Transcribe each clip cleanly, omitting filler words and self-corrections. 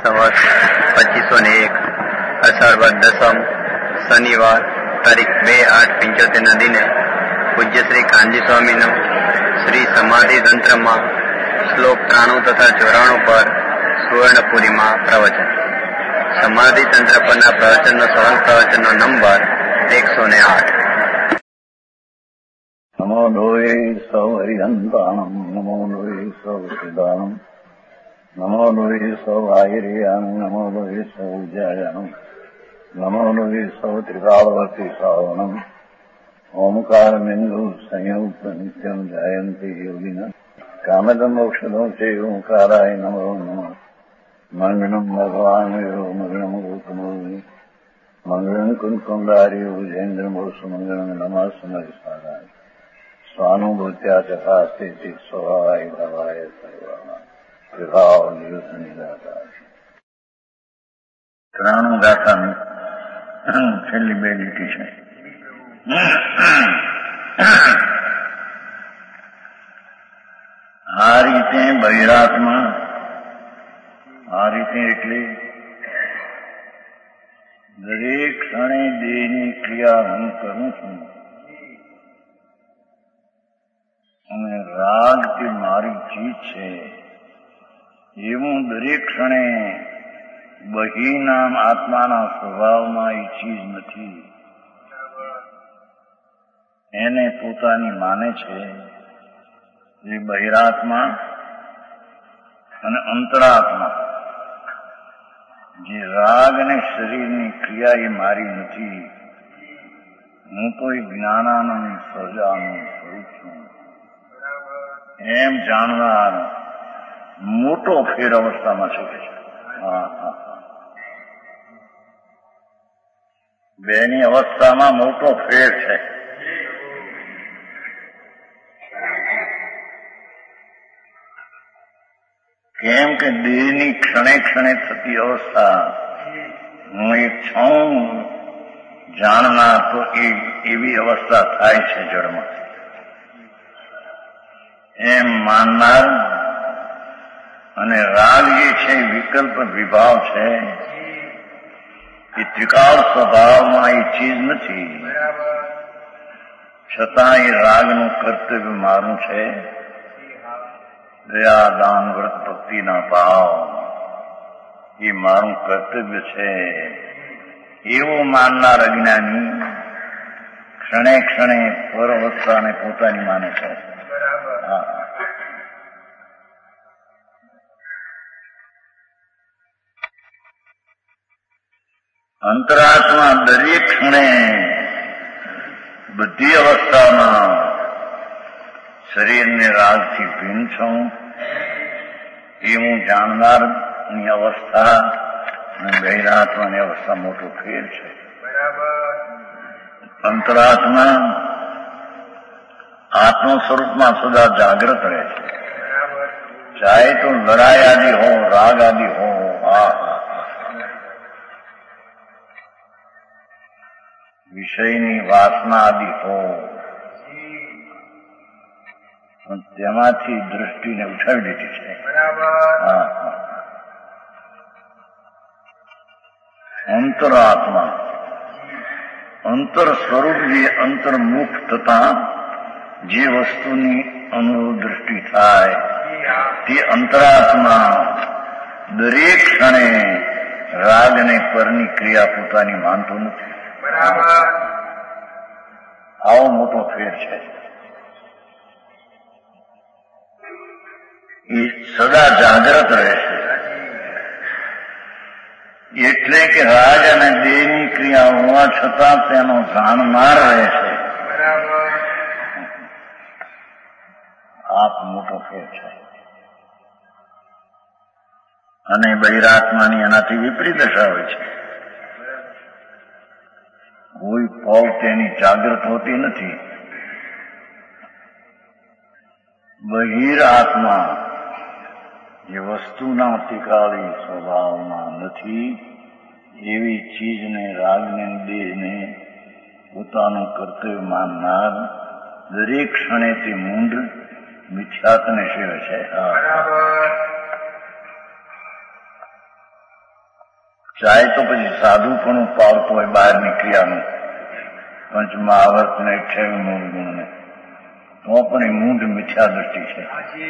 સંવત 2501 અષાઢ વદ દસમ શનિવાર તારીખ 2/8/75 દિને પૂજ્ય શ્રી કાનજી સ્વામીનું શ્રી સમાધિ તંત્રમાં શ્લોક 93 તથા 94 પર સુવર્ણપુરીમાં પ્રવચન. સમાધિ તંત્ર પરના પ્રવચનનો સળંગ પ્રવચનનો નંબર 108. નમો લોહે સૌ હરિહંતાણમ, નમો લોહે સૌ સિદ્ધાણમ, નમો લોહે સૌ આહિર્યાણમ, નમો લોહે સૌ વિજયાણમ, નમો લોહે સૌ ત્રિકાળવતી શ્રાવણમ. ઓમકાર બિંદુ સંયુક્ત નિત્યમ જાયંતિ યોગિના કામદમ મોક્ષદો છે ઓંકારાય નમો નમઃ. મંગળમ ભગવાન મંગળમ ગૌતમો મંગળમ કુંકુંડાર્યો જૈન્દ્રમો સુમંગળમ નમઃ સમરિસારાય સ્વાનુભૂત્યા ચકાસ્તે સ્વભાવાય ભવાય સર્વાના વિભાવ નિયુત નિરાકાર. 93 ગાથાની છેલ્લી 2 લીટી છે. આ રીતે બહિરાત્મા, આ રીતે એટલે દરેક ક્ષણે દેહની ક્રિયા હું કરું છું અને રાગ તે મારી ચીજ છે એવું દરેક ક્ષણે બહિનામ આત્માના સ્વભાવમાં એ ચીજ નથી એને પોતાની માને છે. એ બહિરાત્મા અને અંતરાત્મા જે રાગ અને શરીરની ક્રિયા એ મારી નથી, હું તો એ જ્ઞાનાનંદ સજાનું સ્વરૂપ છું એમ જાણનાર મોટો ફેર અવસ્થામાં છે. બેની અવસ્થામાં મોટો ફેર છે. કેમ કે દેહની ક્ષણે ક્ષણે થતી અવસ્થા હું એક છું જાણનાર તો એવી અવસ્થા થાય છે જળમાં. એમ માનનાર અને રાગ જે છે વિકલ્પ વિભાવ છે એ ત્રિકાળ સ્વભાવમાં એ ચીજ નથી, છતાં એ રાગનું કર્તવ્ય મારું છે. દયા દાન વ્રત ભક્તિના ભાવ એ મારું કર્તવ્ય છે એવું માનનાર અજ્ઞાની ક્ષણે ક્ષણે પર અવસ્થાને પોતાની માને છે. અંતરાત્મા દરેક ક્ષણે બધી અવસ્થામાં શરીરને રાગથી ભિન્ન છું એ હું જાણનારની અવસ્થા અને બહિરાત્માની અવસ્થા મોટો ફેર છે. અંતરાત્મા આત્મ સ્વરૂપમાં સદા જાગ્રત રહે છે, ચાહે તો લડાઈ આદિ હો, રાગ આદિ હો, વિષયની વાસના આદિ હો, તેમાંથી દૃષ્ટિને ઉઠાવી દીધી છે. અંતરાત્મા અંતર સ્વરૂપ જે અંતર્મુખ થતા જે વસ્તુની અનુભવ દૃષ્ટિ થાય તે અંતરાત્મા દરેક ક્ષણે રાગ અને પરની ક્રિયા પોતાની માનતો નથી. આવો મોટો ફેર છે. એ સદા જાગ્રત રહે છે, એટલે કે રાગ અને દેહની ક્રિયા હોવા છતાં તેનો જાણનાર રહે છે. આપ મોટો ફેર છે. અને બહિરાત્માની એનાથી વિપરીત દશા હોય છે. કોઈ પળ તેની જાગ્રત હોતી નથી. બહિર આત્મા જે વસ્તુના અતિકાળી સ્વભાવમાં નથી એવી ચીજને, રાગને, દેહને પોતાનું કર્તવ્ય માનનાર દરેક ક્ષણે તે મૂંઢ મિથ્યાત્વને સેવે છે. ચાહે તો પછી સાધુપણું પાવતો હોય બહારની ક્રિયાનું, પંચમહાવર્તને 28 ગુણને, તો પણ એ મૂઢ મિથ્યા દ્રષ્ટિ છે.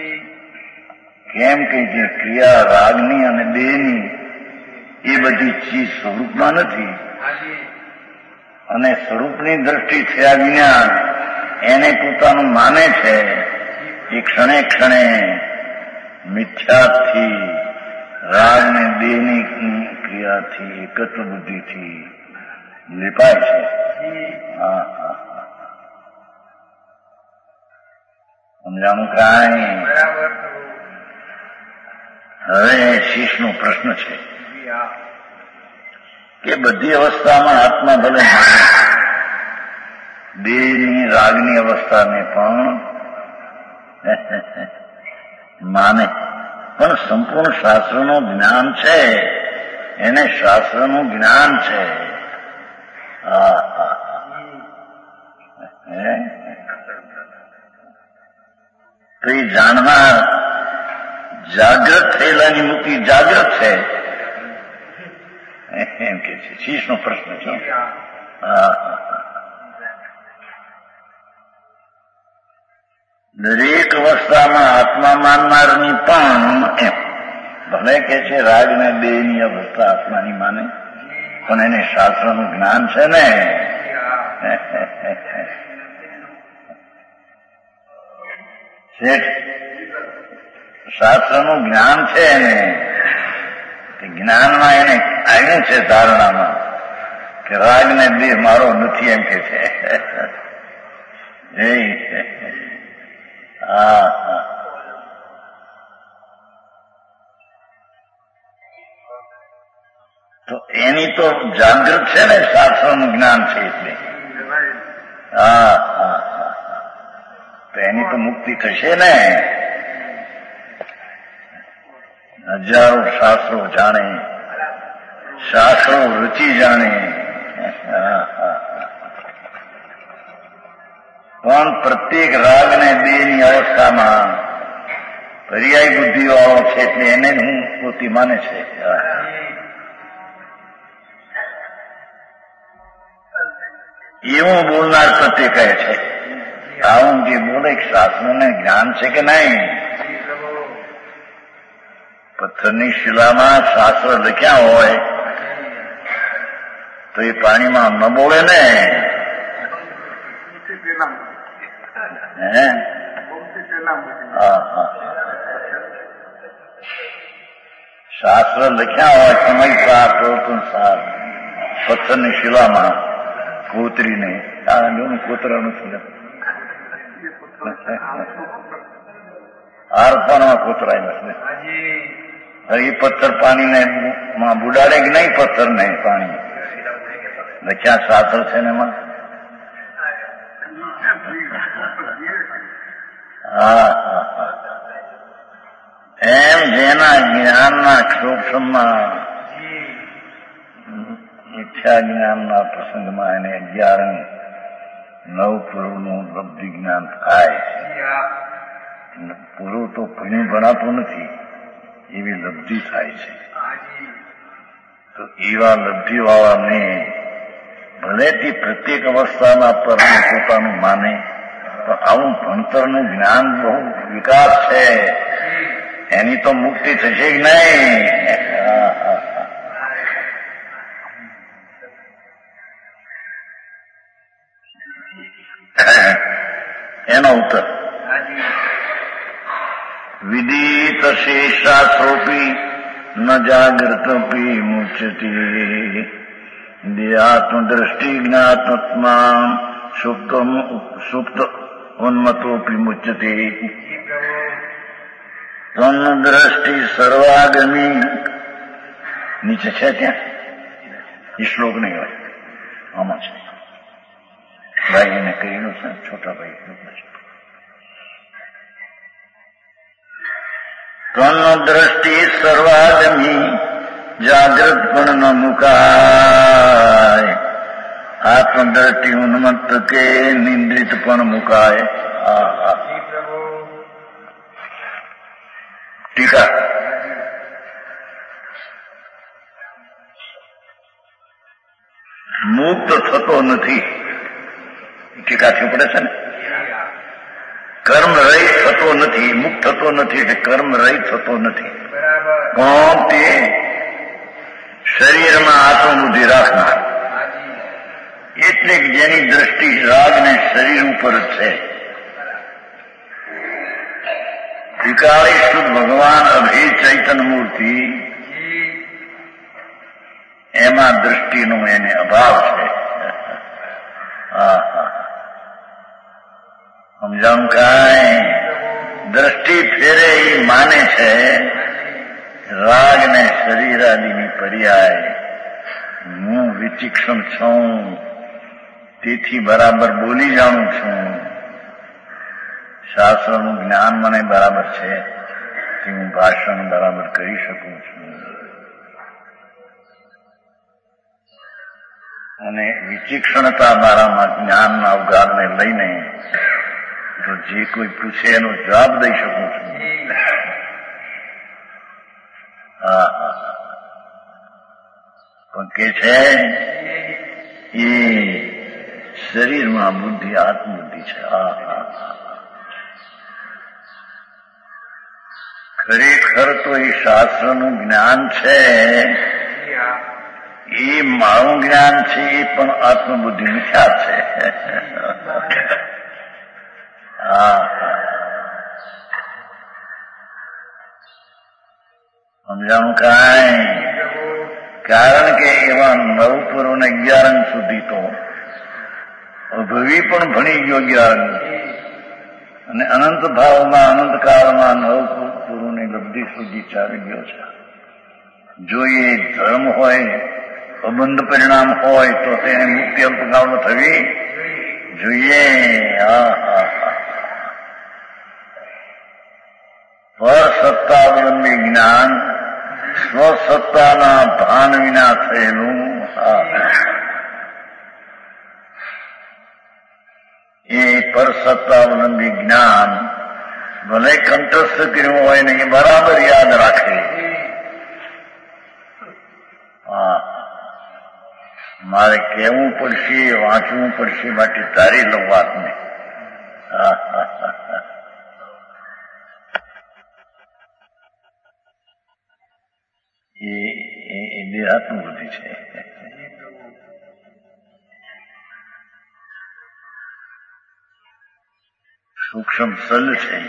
કેમ કે જે ક્રિયા રાગની અને દેહની એ બધી ચીજ સ્વરૂપમાં નથી, અને સ્વરૂપની દ્રષ્ટિ થયા વિના એને પોતાનું માને છે. એ ક્ષણે ક્ષણે મિથ્યાથી, રાગ ને દેહની ક્રિયાથી, એકત્વ બુદ્ધિથી લેપાય છે. સમજાણું કાંઈ? હવે શીશનો પ્રશ્ન છે કે બધી અવસ્થામાં આત્મા ભલે દેહની રાગની અવસ્થાને પણ માને, પણ સંપૂર્ણ શાસ્ત્રનું જ્ઞાન છે, એને શાસ્ત્રનું જ્ઞાન છે. તો એ જાણનાર જાગ્રત થયેલાની મુક્તિ જાગ્રત છે એમ કે છે. શીશનો પ્રશ્ન છે. દરેક અવસ્થામાં આત્મા માનનારની પણ એમ ભલે કે છે રાગ ને દેહની અવસ્થા આત્માની માને, પણ એને શાસ્ત્રનું જ્ઞાન છે ને. શાસ્ત્રનું જ્ઞાન છે એને, જ્ઞાનમાં એને આવ્યું છે ધારણામાં કે રાગ ને દેહ મારો નથી એમ કે છે. તો એની તો જાગૃત છે ને શાસ્ત્રનું જ્ઞાન છે એટલે. તો એની તો મુક્તિ થશે ને. હજારો શાસ્ત્રો જાણે, શાસ્ત્રો રચી જાણે, પણ પ્રત્યેક રાગ ને દેહની અવસ્થામાં પર્યાય બુદ્ધિ વાળો છે એટલે એને હું પોતી માને છે. એવું બોલનાર પ્રત્યે કહે છે. આવું જે બોલે શાસ્ત્રોને જ્ઞાન છે કે નહીં? પથ્થરની શિલામાં શાસ્ત્ર લખ્યા હોય તો એ પાણીમાં ન બોલે ને. શાસ્ત્ર લખ્યા હોય સમય સાર, પ્રવર્તન સાર, પથ્થરની શિલામાં કોતરીને કોતરાનું આરપાનમાં કોતરાય નથી. એ પથ્થર પાણીને માં બુડાડે કે નહીં? પથ્થર ને પાણી લખ્યા શાસ્ત્ર છે ને એમાં. એમ જેના જ્ઞાનના ક્ષોભમાં મિથ્યા જ્ઞાનના પ્રસંગમાં એને 11-9 પૂર્વનું લબ્ધિ જ્ઞાન થાય. પૂરું તો ભણ્યું ભણાતું નથી, એવી લબ્ધિ થાય છે. તો એવા લબ્ધિ વાળાને ભલેથી પ્રત્યેક અવસ્થાના પરને પોતાનું માને, પણ આવું ભણતરનું જ્ઞાન બહુ વિકાસ છે, એની તો મુક્તિ થશે કે નહીં? એનો ઉત્તર વિદિત શેષાસ્ત્રોપી ન જાગૃતપી મુચ્યતે દેહાત્મદ્રષ્ટિ જ્ઞાત્મા સુપ્ત ઉન્મતોપી મુચ્યતે તન્દ્રષ્ટિ સર્વાગમી. નીચે છે ત્યાં એ શ્લોક નહીં હોય, આમાં છે. ભાઈ એને કહેલું છે, છોટા ભાઈ તન્દ્રષ્ટિ સર્વાગમી જાગ્રત પણ ન મુકાય, આત્મદ્રષ્ટિ ઉન્મત્ત કે નિંદ્રિત પણ મુકાય. ટીકા મુક્ત થતો નથી. ટીકાથી પડે છે ને, કર્મ રહિત થતો નથી, મુક્ત થતો નથી એટલે કર્મ રહિત થતો નથી. પણ તે શરીરમાં આત્મબુદ્ધિ રાખનાર, એટલે કે જેની દ્રષ્ટિ રાગને શરીર ઉપર છે. ત્રિકાળી શુદ્ધ ભગવાન અભય ચૈતન્ય મૂર્તિ, એમાં દ્રષ્ટિનો એને અભાવ છે. સમજાવું કાંઈ? દ્રષ્ટિ ફેરે એ માને છે રાગ ને શરીર આદિની પર્યાય. હું વિચિક્ષણ છું, તેથી બરાબર બોલી જાણું છું. શાસ્ત્રનું જ્ઞાન મને બરાબર છે કે હું ભાષણ બરાબર કરી શકું છું. અને વિચિક્ષણતા મારામાં જ્ઞાનના અવગારને લઈને તો જે કોઈ પૂછે એનો જવાબ દઈ શકું છું. પણ કે છે એ શરીરમાં બુદ્ધિ આત્મબુદ્ધિ છે. ખરેખર તો એ શાસ્ત્રનું જ્ઞાન છે, એ મારું જ્ઞાન છે, એ પણ આત્મબુદ્ધિ મિથ્યા છે. સમજાણું કાંઈ? કારણ કે એવા 9 પૂર્વ ને 11 સુધી તો અભવી પણ ભણી ગયો 11, અને અનંત ભાવમાં અનંત કાળમાં 9 પૂર્વની લબ્ધિ સુધી ચાલી ગયો છે. જો એ ધર્મ હોય, અબંધ પરિણામ હોય તો તેને મુક્તિ અલ્પકાળમાં થવી જોઈએ. સ્વસત્તાવલંબી જ્ઞાન સ્વસત્તાના ભાન વિના થયેલું. એ પરસત્તાવલંબી જ્ઞાન ભલે કંઠસ્થ કર્યું હોય ને એ બરાબર યાદ રાખે. મારે કહેવું પડશે, વાંચવું પડશે, માટે ધારી લઉં વાતને. એ દેહાત્મ બુદ્ધિ છે. સૂક્ષ્મ સલ છે.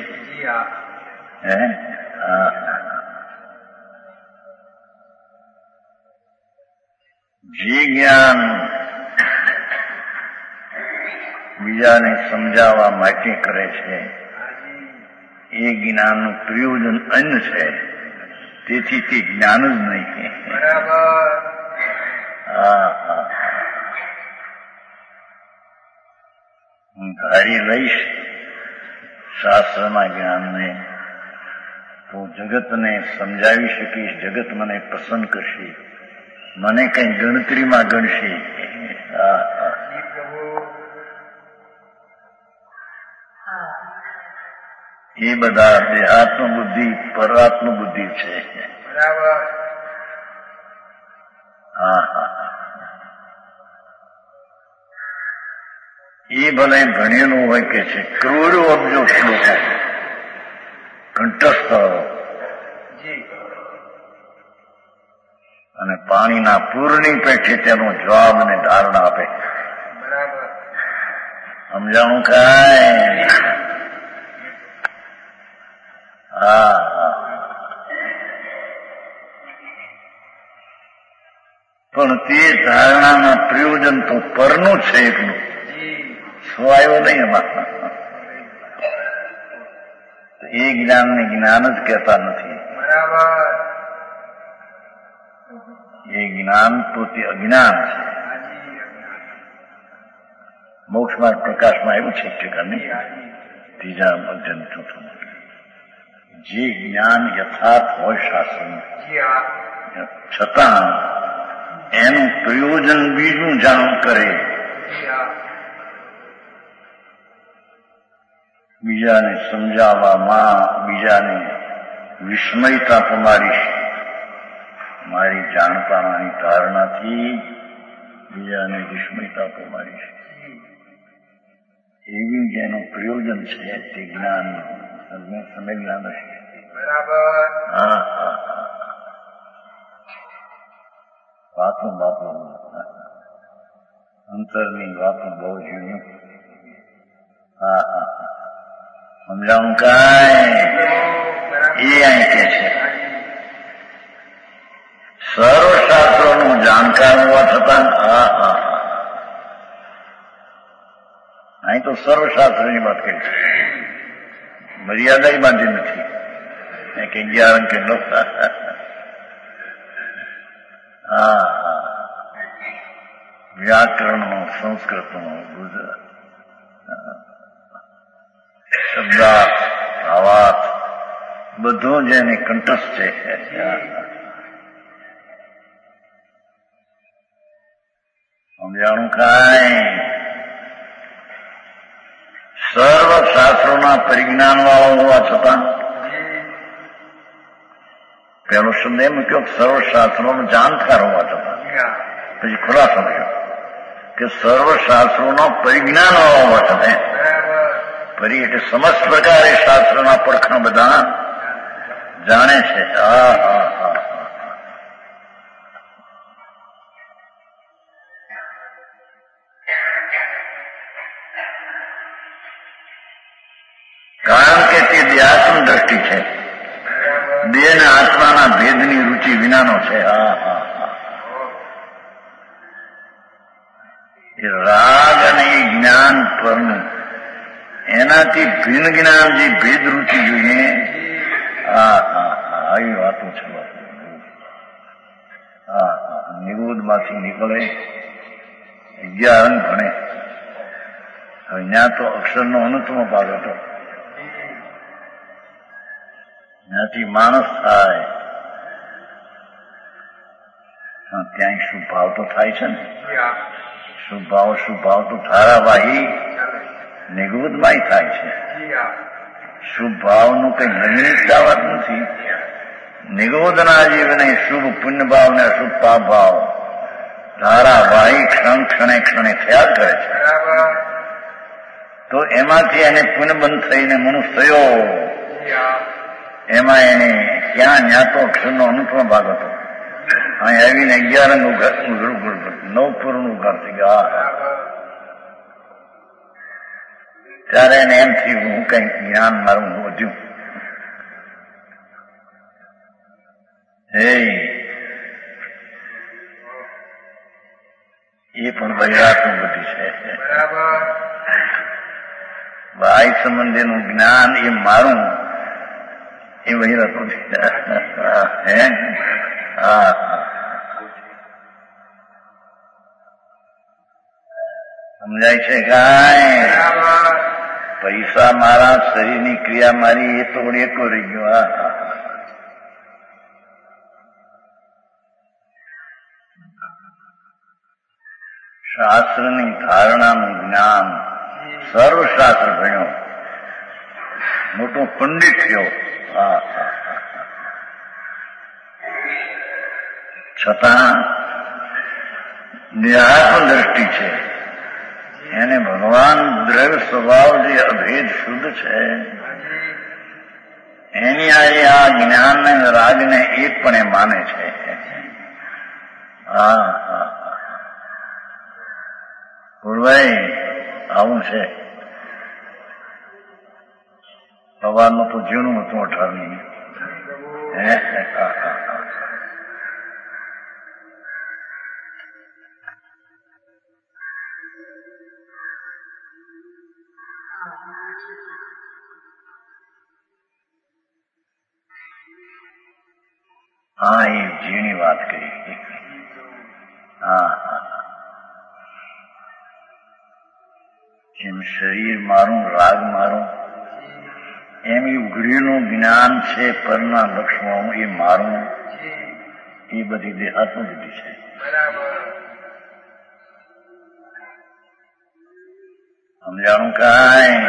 જે જ્ઞાન બીજાને સમજાવવા માટે કરે છે એ જ્ઞાનનું પ્રયોજન અન્ય છે, તેથી તે જ્ઞાન જ નહીં. હું ધારી લઈશ શાસ્ત્રના જ્ઞાનને તો જગતને સમજાવી શકીશ, જગત મને પસંદ કરશે, મને કઈ ગણતરીમાં ગણશે. એ બધા દેહાત્મ બુદ્ધિ પરાત્મ બુદ્ધિ છે. એ ભલે ભણેલું હોય કે છે કરોડો અબજો શ્લોકો કંઠસ્થ અને પાણીના પૂરની પેઠે તેનો જવાબ અને ધારણા આપે. સમજાણું કાંઈ? પણ તે ધારણાના પ્રયોજન તો પરનું છે, એકલું સ્વાયો નહીં. એમાં એ જ્ઞાનને જ્ઞાન જ કહેતા નથી. એ જ્ઞાન તો તે અજ્ઞાન છે. મોક્ષમાં પ્રકાશમાં એવું છે ઠીકાને ત્રીજા અધ્યયન ચોથું, જે જ્ઞાન યથાર્થ હોય શાસ્ત્રનું, છતાં એનું પ્રયોજન બીજું જાણ કરે, બીજાને સમજાવવામાં બીજાને વિસ્મયતા પમાડીશ. મારી જાણતાની ધારણાથી એકબીજાને વિસ્મયતા પ્રમાણી છે એવી જેનું પ્રયોજન છે તે જ્ઞાનનું સમય જ્ઞાન હશે. હા હા વાતો અંતરની વાતો બહુ જોયું. હા હા સમજાવું કાંઈ એ અહીં કે છે સર્વશાસ્ત્રોનું જાણકાર હોવા છતાં અહીં તો સર્વશાસ્ત્રની વાત કરી છે, મર્યાદા બાંધી નથી કે 11 અંકે નો. હા વ્યાકરણનો, સંસ્કૃતનો, ગુજરાત શબ્દાર્થ ભાવાર્થ બધું જેને કંઠસ્થ છે. સમજાણું કાંઈ સર્વ શાસ્ત્રોના પરિજ્ઞાન વાળો હોવા છતાં પેલો શબ્દ એમ મૂક્યો સર્વ શાસ્ત્રોનો જાણકાર હોવા છતાં, પછી ખુલાસો કર્યો કે સર્વ શાસ્ત્રોનો પરિજ્ઞાન વાળો હોવા છતાં ફરી એટલે સમસ્ત પ્રકારે શાસ્ત્રના પડખાં બધા જાણે છે. હા હા હા કારણ કે તે દેહાત્મ દ્રષ્ટિ છે, દેહ અને આત્માના ભેદની રુચિ વિનાનો છે. હા હા હા એ રાગ અને એ જ્ઞાન પરનું એનાથી ભિન્ન જ્ઞાન જે ભેદ રુચિ જોઈએ. હા હા હા આવી વાતો છે. હા હા નિરોધમાંથી નીકળે 11 અંક ભણે. હવે ત્યાં તો અક્ષરનો અનુત્તમ ભાગ હતો, ત્યાંથી માણસ થાય ત્યાં શુભ ભાવ તો થાય છે ને. શુભ ભાવ તો ધારાવાહી નિગુદમાં થાય છે. શુભ ભાવનું કઈ નવીનતા વાત નથી. નિગોદના જીવને શુભ પુણ્ય ભાવ ને અશુભ પાપ ભાવ ધારાવાહી ક્ષણે થયા જ કરે છે. તો એમાંથી એને પુણ્યબંધ થઈને મનુષ્ય થયો, એમાં એને ક્યાં ન્યાતો અક્ષરનો અનુત્તમ ભાગ હતો. અહીં આવીને 11 નવપુરનું ઉઘાર થઈ ગયા. ત્યારે એને એમ થયું હું કઈ જ્ઞાન મારું વધ્યું. એ પણ બહેરાતનું બધી છે. ભાઈ સંબંધીનું જ્ઞાન એ મારું એ બહેરાતું હે. હા સમજાય છે કાંઈ? પૈસા મારા, શરીરની ક્રિયા મારી, એ તો એકો રહી ગયો. શાસ્ત્રની ધારણાનું જ્ઞાન, સર્વશાસ્ત્ર ભણ્યો, મોટો પંડિત થયો. છતાં દેહાત્મ દ્રષ્ટિ છે, એને ભગવાન દ્રવ્ય સ્વભાવ જે અભેદ શુદ્ધ છે એની આજે આ જ્ઞાનને રાગને એક પણ એ માને છે. ભાઈ આવું છે. સવારનું તો જીણું હતું 18મી. હા એ ઝીણી વાત કરી. જેમ શરીર મારું, રાગ મારું, એમ એ ઉઘડીનું જ્ઞાન છે, પરના લક્ષણો એ મારું, એ બધી દેહાત્મ બુદ્ધિ છે. સમજાણું કાંઈ?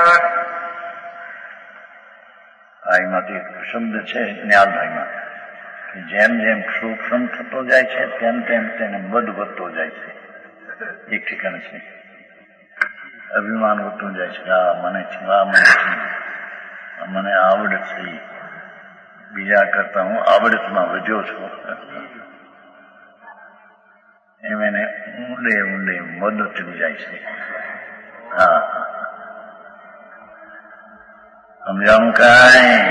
ભાઈમાંથી એક શબ્દ છે જ્ઞાનભાઈમાં કે જેમ જેમ સૂક્ષ્મ થતો જાય છે તેમ તેમ તેને બધ વધતો જાય છે. એક ઠેકાણે છે. અભિમાન વધતું જાય છે. મને છે, મને આવડત છે, બીજા કરતા હું આવડતમાં વધ્યો છું. એમ એને ઊંડે ઊંડે મદ ચડી જાય છે. સમજાણું કાંઈ?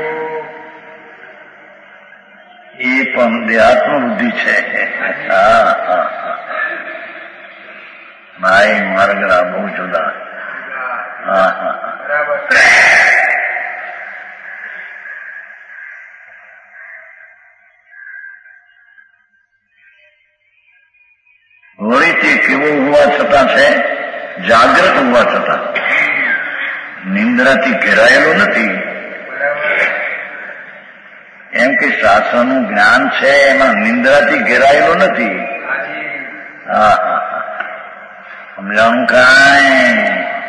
એ પણ દેહાત્મ બુદ્ધિ છે. માય માર્ગરા બહુ જુદા. વળી તે કેવું હોવા છતાં છે? જાગ્રત હોવા છતાં. નિંદ્રાથી ઘેરાયેલો નથી. એમ કે શાસ્ત્રનું જ્ઞાન છે એમાં નિંદ્રાથી ઘેરાયેલો નથી. સમજાણું કાંઈ?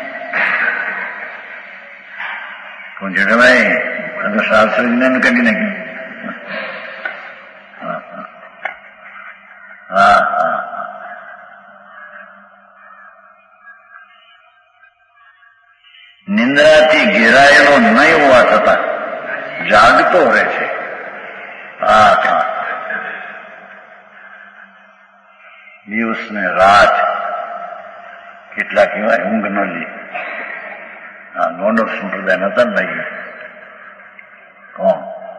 જેઠાભાઈ અને શાસ્ત્ર જ્ઞાન કાઢી નાખ્યું. નિંદ્રાથી ઘેરાયેલો નહીં હોવા છતાં જાગતો રહે છે. દિવસ ને રાત કેટલા કહેવાય ઊંઘ ન લે. નોંડક સંપ્રદાય નતા નહીં. કોણ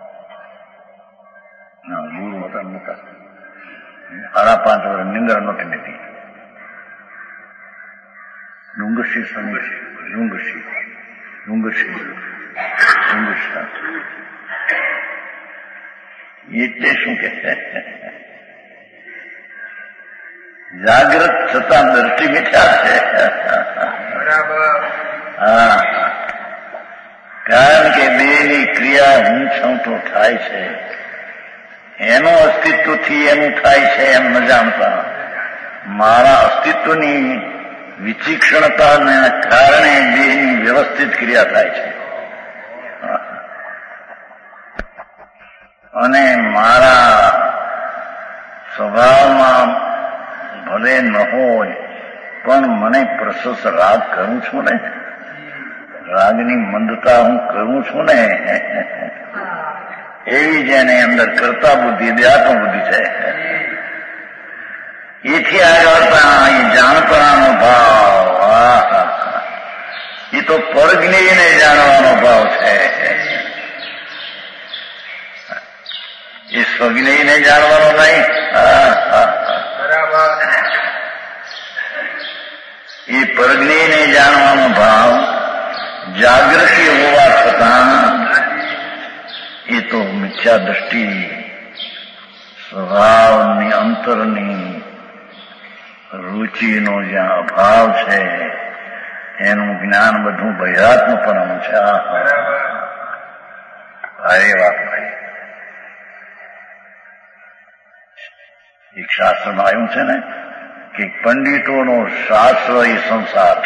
ગુરુ હતા નતા. 5.5 વર્ષ નિંદ્રા નહોતી નથી. ડુંગરશી સંગશી એટલે શું કે જાગ્રત છતાં દ્રષ્ટિ મિથ્યા છે. કારણ કે દેહની ક્રિયા હું છું તો થાય છે. એનું અસ્તિત્વથી એનું થાય છે એમ ન જાણતા મારા અસ્તિત્વની વિચિક્ષણતાને કારણે દેહની વ્યવસ્થિત ક્રિયા થાય છે. અને મારા સ્વભાવમાં ભલે ન હોય પણ મને પ્રશસ્ત રાગ કરું છું ને, રાગની મંદતા હું કરું છું ને, એવી જેને અંદર કરતા બુદ્ધિ દેહાત્મ બુદ્ધિ છે. એથી આગળ એ જાણપણાનો ભાવ, એ તો પરજ્ઞેયને જાણવાનો ભાવ છે. એ સ્વજ્ઞેયને જાણવાનો નહીં. એ પરજ્ઞેયને જાણવાનો ભાવ જાગૃતિ હોવા છતાં એ તો મિથ્યા દ્રષ્ટિ સ્વભાવની અંતરની રુચિનો જ્યાં અભાવ છે એનું જ્ઞાન બધું બહિરાત્મપણું છે. ભારે વાત ભાઈ. એક શાસ્ત્રમાં આવ્યું છે ને કે પંડિતોનો શાસ્ત્ર એ સંસાર.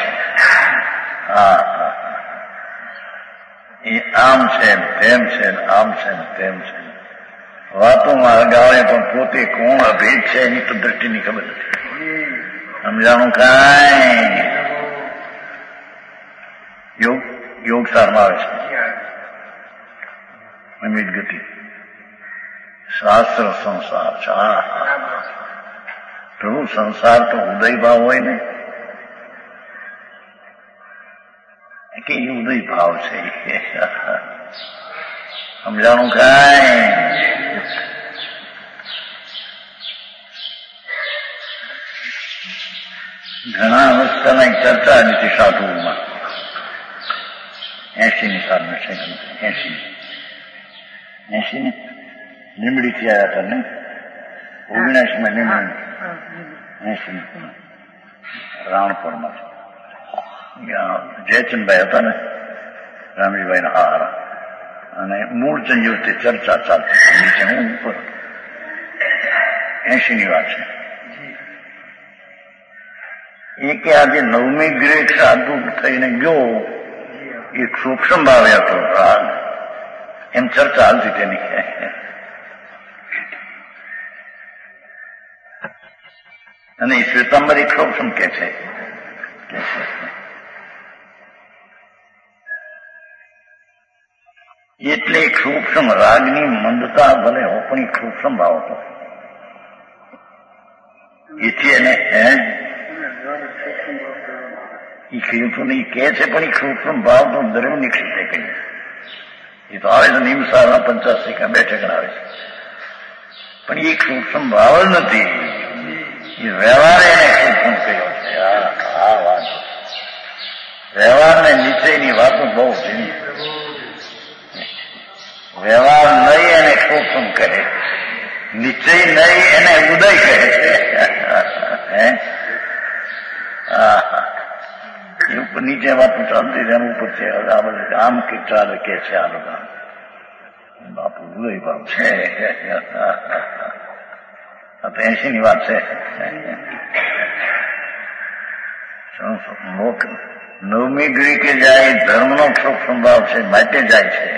એ આમ છે તેમ છે આમ છે તેમ છે. વાતોમાં અગાવે પણ પોતે કોણ અભેદ છે એની તો દ્રષ્ટિની ખબર નથી. સમજાણું કાંઈ? યોગ સારમાં આવે છે અમિત ગતિ. શાસ્ત્ર સંસાર છે. પ્રભુ સંસાર તો ઉદય ભાવ હોય ને કે એ ઉદય ભાવ છે. સમજાણું કાંઈ? ઘણા વર્ષ પહેલા એક ચર્ચા આવી હતી સાધુમાં. 80ની સાલમાં છે. 80 ને લીમડીથી આવ્યા હતા ને 79માં લીમડી 80 રાણપુરમાં જયચંદભાઈ હતા ને રામજીભાઈના હારા અને મૂળ ચંજોતે ચર્ચા ચાલતી નીચે હું ઉપર 80ની વાત છે. એ કે આજે 9મી ગ્રેડ સાધુ થઈને ગયો એક સૂક્ષ્મ ભાવે હતો રાગ એમ ચર્ચા હાલતી તેની. અને શ્વેતાંબરી ક્ષોભમ કે છે. એટલે સૂક્ષ્મ રાગની મંદતા ભલે હો પણ એ સૂક્ષ્મ ભાવ હતો. એથી એને એ કે છે પણ એ સૂક્ષ્મ ભાવ તો દરેક નિક્ષિપ્તે કહીએ. એ તો આવે છે નિમ સારના 85 બેઠક આવે છે, પણ એ સૂક્ષ્મ ભાવ જ નથી. એ વ્યવહાર એને સૂક્ષ્મ કહ્યો છે. આ વાત વ્યવહારને નિશ્ચયની વાતો બહુ છે. વ્યવહાર નહીં એને સૂક્ષ્મ કહે, નિશ્ચય નહીં એને ઉદય કહે છે. ઉપર નીચે વાતો ચાલતી રહે ઉપર છે. આ બધું આમ કે ચાલે કે છે આ બધા બાપુ ઉદય ભાવ છે. આ તો 80 ની વાત છે. નવમી ગળી કે જાય ધર્મનો સૂક્ષ્મ ભાવ છે માટે જાય છે.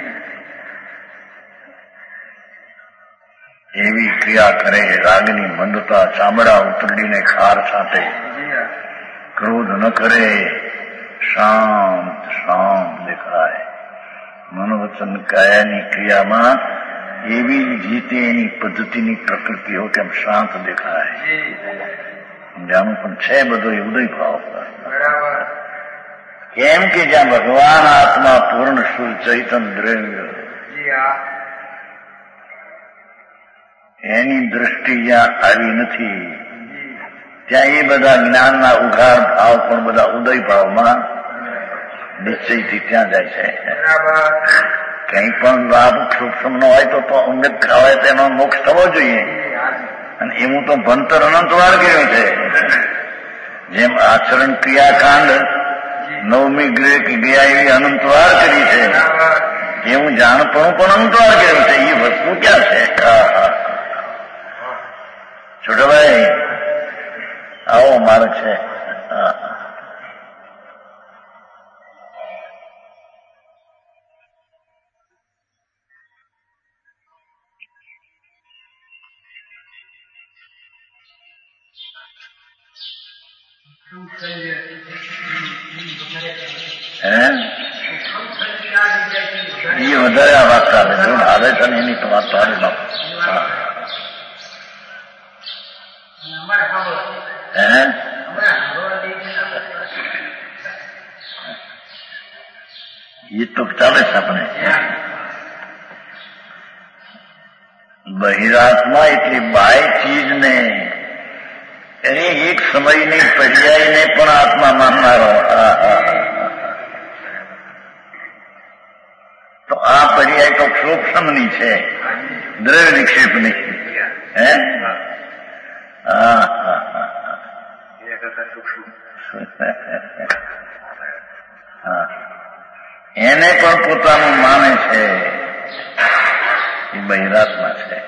એવી ક્રિયા કરે રાગની મંદતા, ચામડા ઉતરડીને ખાર સાથે ક્રોધ ન કરે, શાંત શાંત દેખાય. મનોવચન કાયાની ક્રિયામાં એવી રીતે એની પદ્ધતિની પ્રકૃતિ હોય તેમ શાંત દેખાય. જાણું પણ છે બધો એ ઉદય ભાવ. કેમ કે જ્યાં ભગવાન આત્મા પૂર્ણ શુદ્ધ ચૈતન દ્રવ્ય એની દ્રષ્ટિ જ્યાં આવી નથી ત્યાં એ બધા જ્ઞાનના ઉઘાર ભાવ પણ બધા ઉદય ભાવમાં નિશ્ચયથી ત્યાં જાય છે. કંઈ પણ લાભ સૂક્ષ્મ નો હોય તો અંગત હોય તેનો મોક્ષ થવો જોઈએ. અને એવું તો ભણતર અનંતવાર કર્યું છે. જેમ આચરણ ક્રિયાકાંડ નવમી ગયા એવી અનંતવાર કરી છે, એવું જાણપણું પણ અનંતવાર કર્યું છે. એ વસ્તુ ક્યાં છે? છોટાભાઈ આવો માર્ગ છે. એ વધારે આ વાત ચાલે છે. આવે છે ને એની તો વાત ચાલે. એ તો ચાલે છે આપણે. બહિરાત્મા એટલે બાહ્ય ચીજને એને એક સમયની પર્યાયને પણ આત્મા માનનારો. તો આ પર્યાય તો સૂક્ષ્મની છે, દ્રવ્ય નિક્ષેપની. એને પણ પોતાનું માને છે એ બહિરાત્મા છે.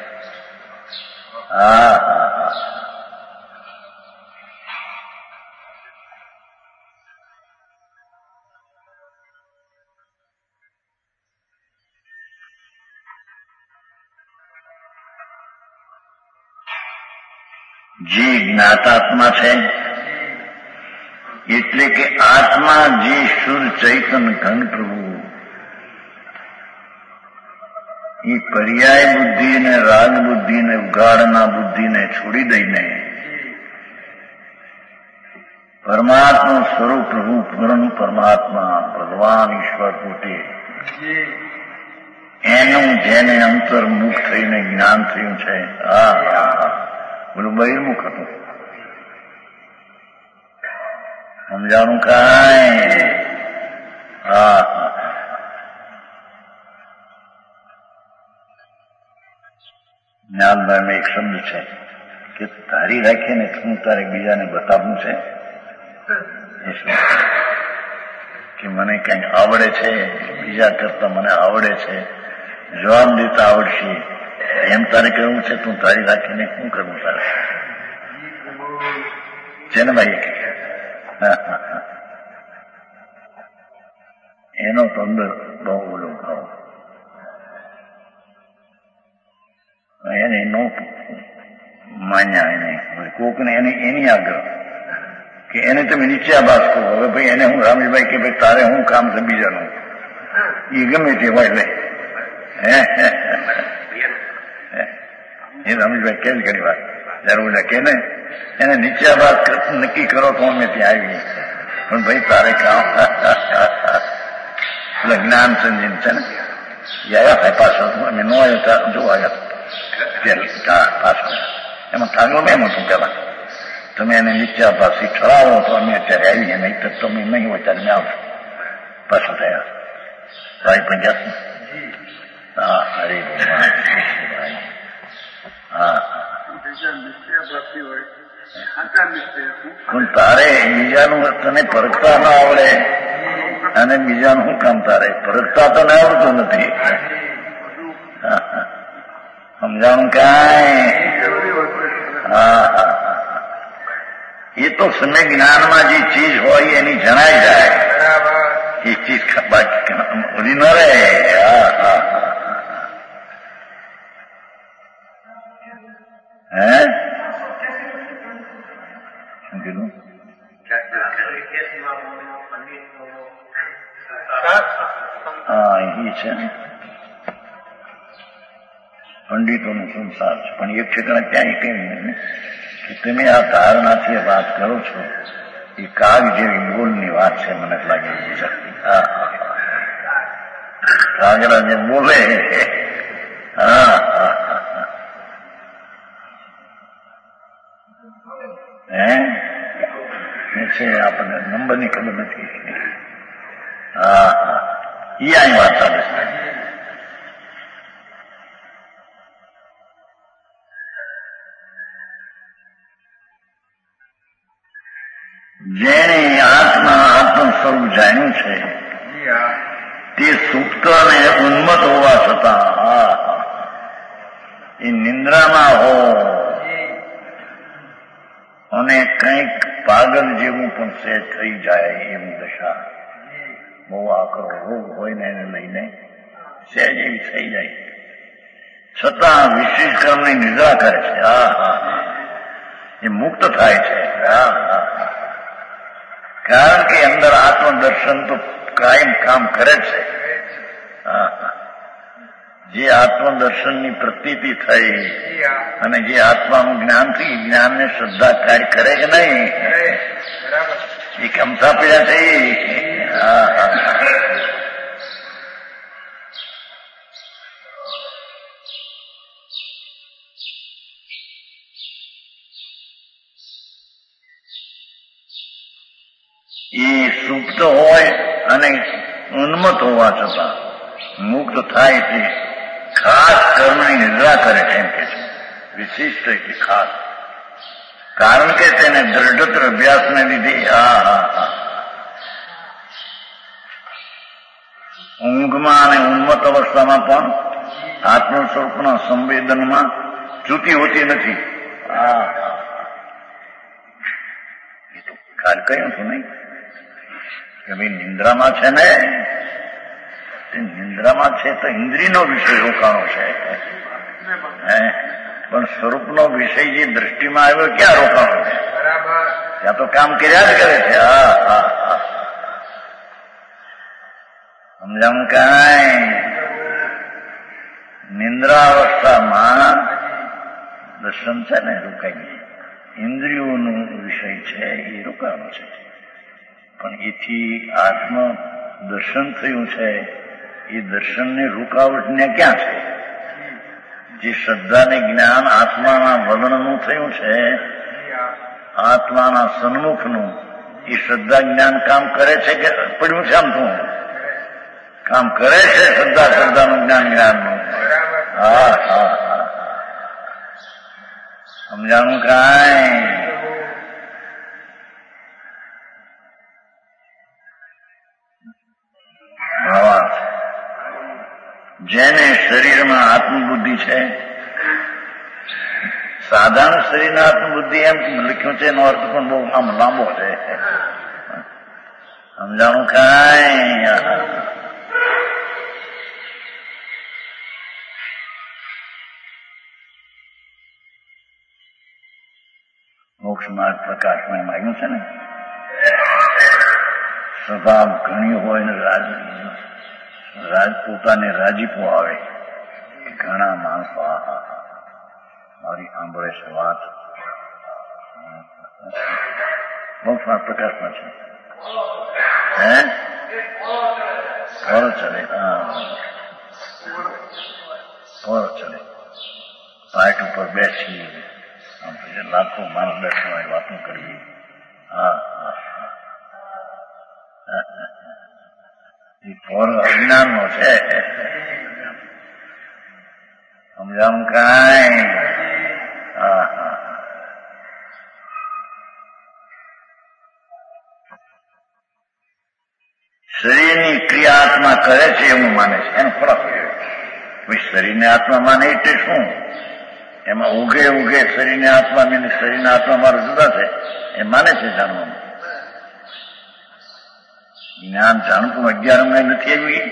જે જ્ઞાતાત્મા છે એટલે કે આત્મા જે શુદ્ધ ચૈતન ઘન પ્રભુ એ પર્યાય બુદ્ધિ ને રાગ બુદ્ધિ ને ઉગાડના બુદ્ધિને છોડી દઈને પરમાત્મા સ્વરૂપ પ્રભુ પૂર્ણ પરમાત્મા ભગવાન ઈશ્વર પોતે એનું જેને અંતર્મુખ થઈને જ્ઞાન થયું છે. બોલું બહિર્મુખ હતું. સમજાણું કાંઈ? જ્ઞાનભાઈ એક શબ્દ છે કે ધારી રાખીને શું તારે બીજાને બતાવવું છે. એ શું કે મને કંઈક આવડે છે, બીજા કરતા મને આવડે છે, જવાબ દેતા આવડશે એમ તારે કરવું છે. તું તારી રાખીને શું કરવું તારે છે ને ભાઈ? એનો તો અંદર બહુ ઓલો ભાવ એને નો માન્યા એને કોકને એની આગ્રહ કે એને તમે નીચે આબાસ કરો. હવે ભાઈ એને હું રામજીભાઈ કે ભાઈ તારે હું કામ છે બીજાનું, એ ગમે તે હોય લે. એ રામજીભાઈ કે ઘણી વાર જયારે બધા કે ને એને નીચે આબાસ નક્કી કરો તો અમે ત્યાં આવી, પણ ભાઈ તારે કામ એટલે જ્ઞાન સંજીન છે ને એ આવ્યા થાય પાછળ અમે ન આવ્યા જો આવ્યા પાછળ એમાં ઠાગો એમ હતું પેલા તમે એને નીચે પાછી ઠરાવો તો અમે અત્યારે આવીએ, નહીં તો તમે નહીં હોય ત્યારે મેં આવશો પાછું થયા ભાઈ પંજાબ. હા હરે હા પણ તારે બીજાનું તને પરખતા ના આવડે અને બીજાનું શું કામ તારે પરખતા તો ના આવડતું નથી. સમજાણું કાંઈ? હા હા એ તો સમય જ્ઞાનમાં જે ચીજ હોય એની જણાઈ જાય, એ ચીજ ઓલી ન રહે. હા હા હે શું કીધું? હા એ છે પંડિતોનો સંસાર છે, પણ એક ઠેકાણે ક્યાંય કેમ કે તમે આ ધારણાથી વાત કરો છો એ કાગ જેવી બોલની વાત છે મને લાગે છે. હા કાગડા જે બોલે. હા હે છે આપણને નંબરની ખબર નથી. હા હા એ અહીં વાત ચાલે છે. જેણે આત્મ સ્વરૂપ જાણ્યું છે તે સુપ્ત અને ઉન્મત હોવા છતાં એ નિંદ્રામાં હો અને કંઈક પાગલ જેવું પણ સહેજ થઈ જાય એવી દશા, બહુ આકરો રોગ હોય ને એને લઈને સહેજ એવી થઈ જાય છતાં વિશેષ કર્મની નિદ્રા કરે છે. હા હા એ મુક્ત થાય છે. હા હા કારણ કે અંદર આત્મદર્શન તો કાયમ કામ કરે છે. જે આત્મદર્શનની પ્રતીતિ થઈ અને જે આત્માનું જ્ઞાન થઈ, જ્ઞાનને શ્રદ્ધા કાર્ય કરે કે નહીં એ કમતા પીડા થઈ. એ સુપ્ત હોય અને ઉન્મત હોવા છતાં મુક્ત થાય તે ખાસ કર્મની નિદ્રા કરે છે એમ કે છે. વિશિષ્ટ એટલે ખાસ, કારણ કે તેને દ્રઢતર અભ્યાસને લીધે ઊંઘમાં અને ઉન્મત અવસ્થામાં પણ આત્મ સ્વરૂપના સંવેદનમાં ચ્યુતિ હોતી નથી. એ તો કાલ કહ્યું છું નહીં કે ભાઈ નિંદ્રામાં છે ને, તે નિંદ્રામાં છે તો ઇન્દ્રિયનો વિષય રોકાણો છે, પણ સ્વરૂપનો વિષય જે દ્રષ્ટિમાં આવ્યો ક્યાં રોકાણો છે? ત્યાં તો કામ કર્યા જ કરે છે. સમજાવું કાંઈ? નિંદ્રાવસ્થામાં દર્શન છે ને રોકાઈ, ઇન્દ્રિયોનો વિષય છે એ રોકાણો છે, પણ એથી આત્મ દર્શન થયું છે એ દર્શનને રૂકાવટને ક્યાં છે? જે શ્રદ્ધાને જ્ઞાન આત્માના વલણનું થયું છે, આત્માના સન્મુખનું, એ શ્રદ્ધા જ્ઞાન કામ કરે છે કે પડ્યું છે? આમ તું કામ કરે છે શ્રદ્ધાનું જ્ઞાનનું. હા હા સમજાણું કાંઈ? જેને શરીરમાં આત્મબુદ્ધિ છે, સાધારણ શરીરના આત્મબુદ્ધિ એમ લખ્યું છે એનો અર્થ પણ બહુ આમ લાંબો છે. સમજાણું કાંઈ? મોક્ષ માર્ગ પ્રકાશમાં માગ્યું છે ને, સભા ઘણી હોય ને પોતાને રાજીપો આવે, ઘણા માણસો મારી સાંભળે છે વાત. મોક્ષ માર્ગ પ્રકાશમાં છે ફોર ચલે, ફોર ચલે, પાઇટ ઉપર બેસી લાખો માણસ બેસવા વાતો કરવી. એ ફોર અજ્ઞાન નો છે. સમજાવું કાંઈ? શરીરની ક્રિયા આત્મા કરે છે એવું માને છે, એનો ફરક છે. શરીરને આત્મા માને એટલે શું? એમાં ઉગે શરીરને આત્મા ને શરીરના આત્મા મારા જુદા છે એ માને છે જાણવાનું. જ્ઞાન જાણતું 11 મહિને નથી આવ્યું.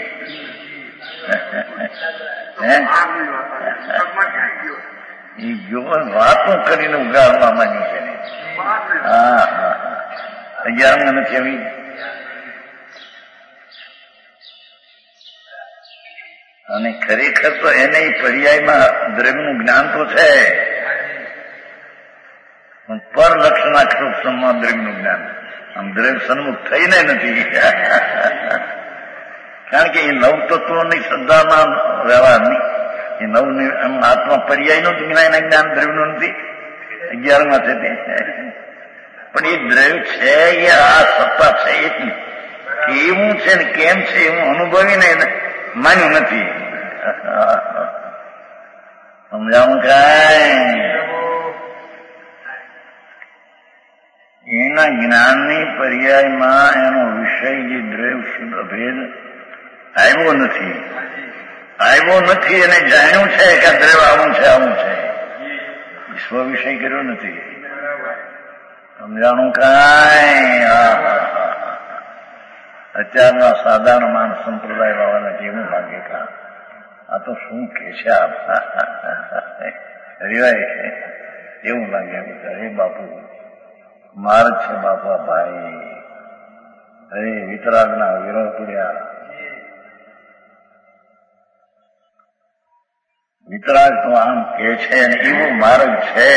એ ગયો વાતો કરીને ઉગાડવા માંગ્યું છે. 11 મહિને નથી આવી. અને ખરેખર તો એને પર્યાયમાં દ્રવ્યનું જ્ઞાન તો છે, પર લક્ષણાક્ષર સમમાં દ્રવ્યનું જ્ઞાન આમ દ્રવ્ય સન્મુખ થઈને નથી. કારણ કે એ નવ તત્વોની શ્રદ્ધામાં વ્યવહારની એ નવની આત્મા પર્યાયનું જ્ઞાન દ્રવ્યનું નથી. 11માં છે તે, પણ એ દ્રવ્ય છે એ આ સત્તા છે એટલી કેવું છે ને કેમ છે એવું અનુભવીને માન્યું નથી. સમજાવું કાંઈ? એના જ્ઞાનની પર્યાયમાં એનો વિષય જે દ્રવ્ય શુદ્ધ ભેદ આવ્યો નથી એને જાણ્યું છે કે દ્રવ્ય આવું છે, સ્વ વિષય કર્યો નથી. સમજાણું કાંઈ? અત્યારના સાધારણ માણસ સંપ્રદાય વાળાના કેવું લાગે કા આ તો શું કે છે હરિભાઈ, એવું લાગે. અરે બાપુ માર્ગ છે બાપા ભાઈ, અરે વિતરાગના વિરોધ પડ્યા. વિતરાગ તો આમ કે છે ને એવો માર્ગ છે.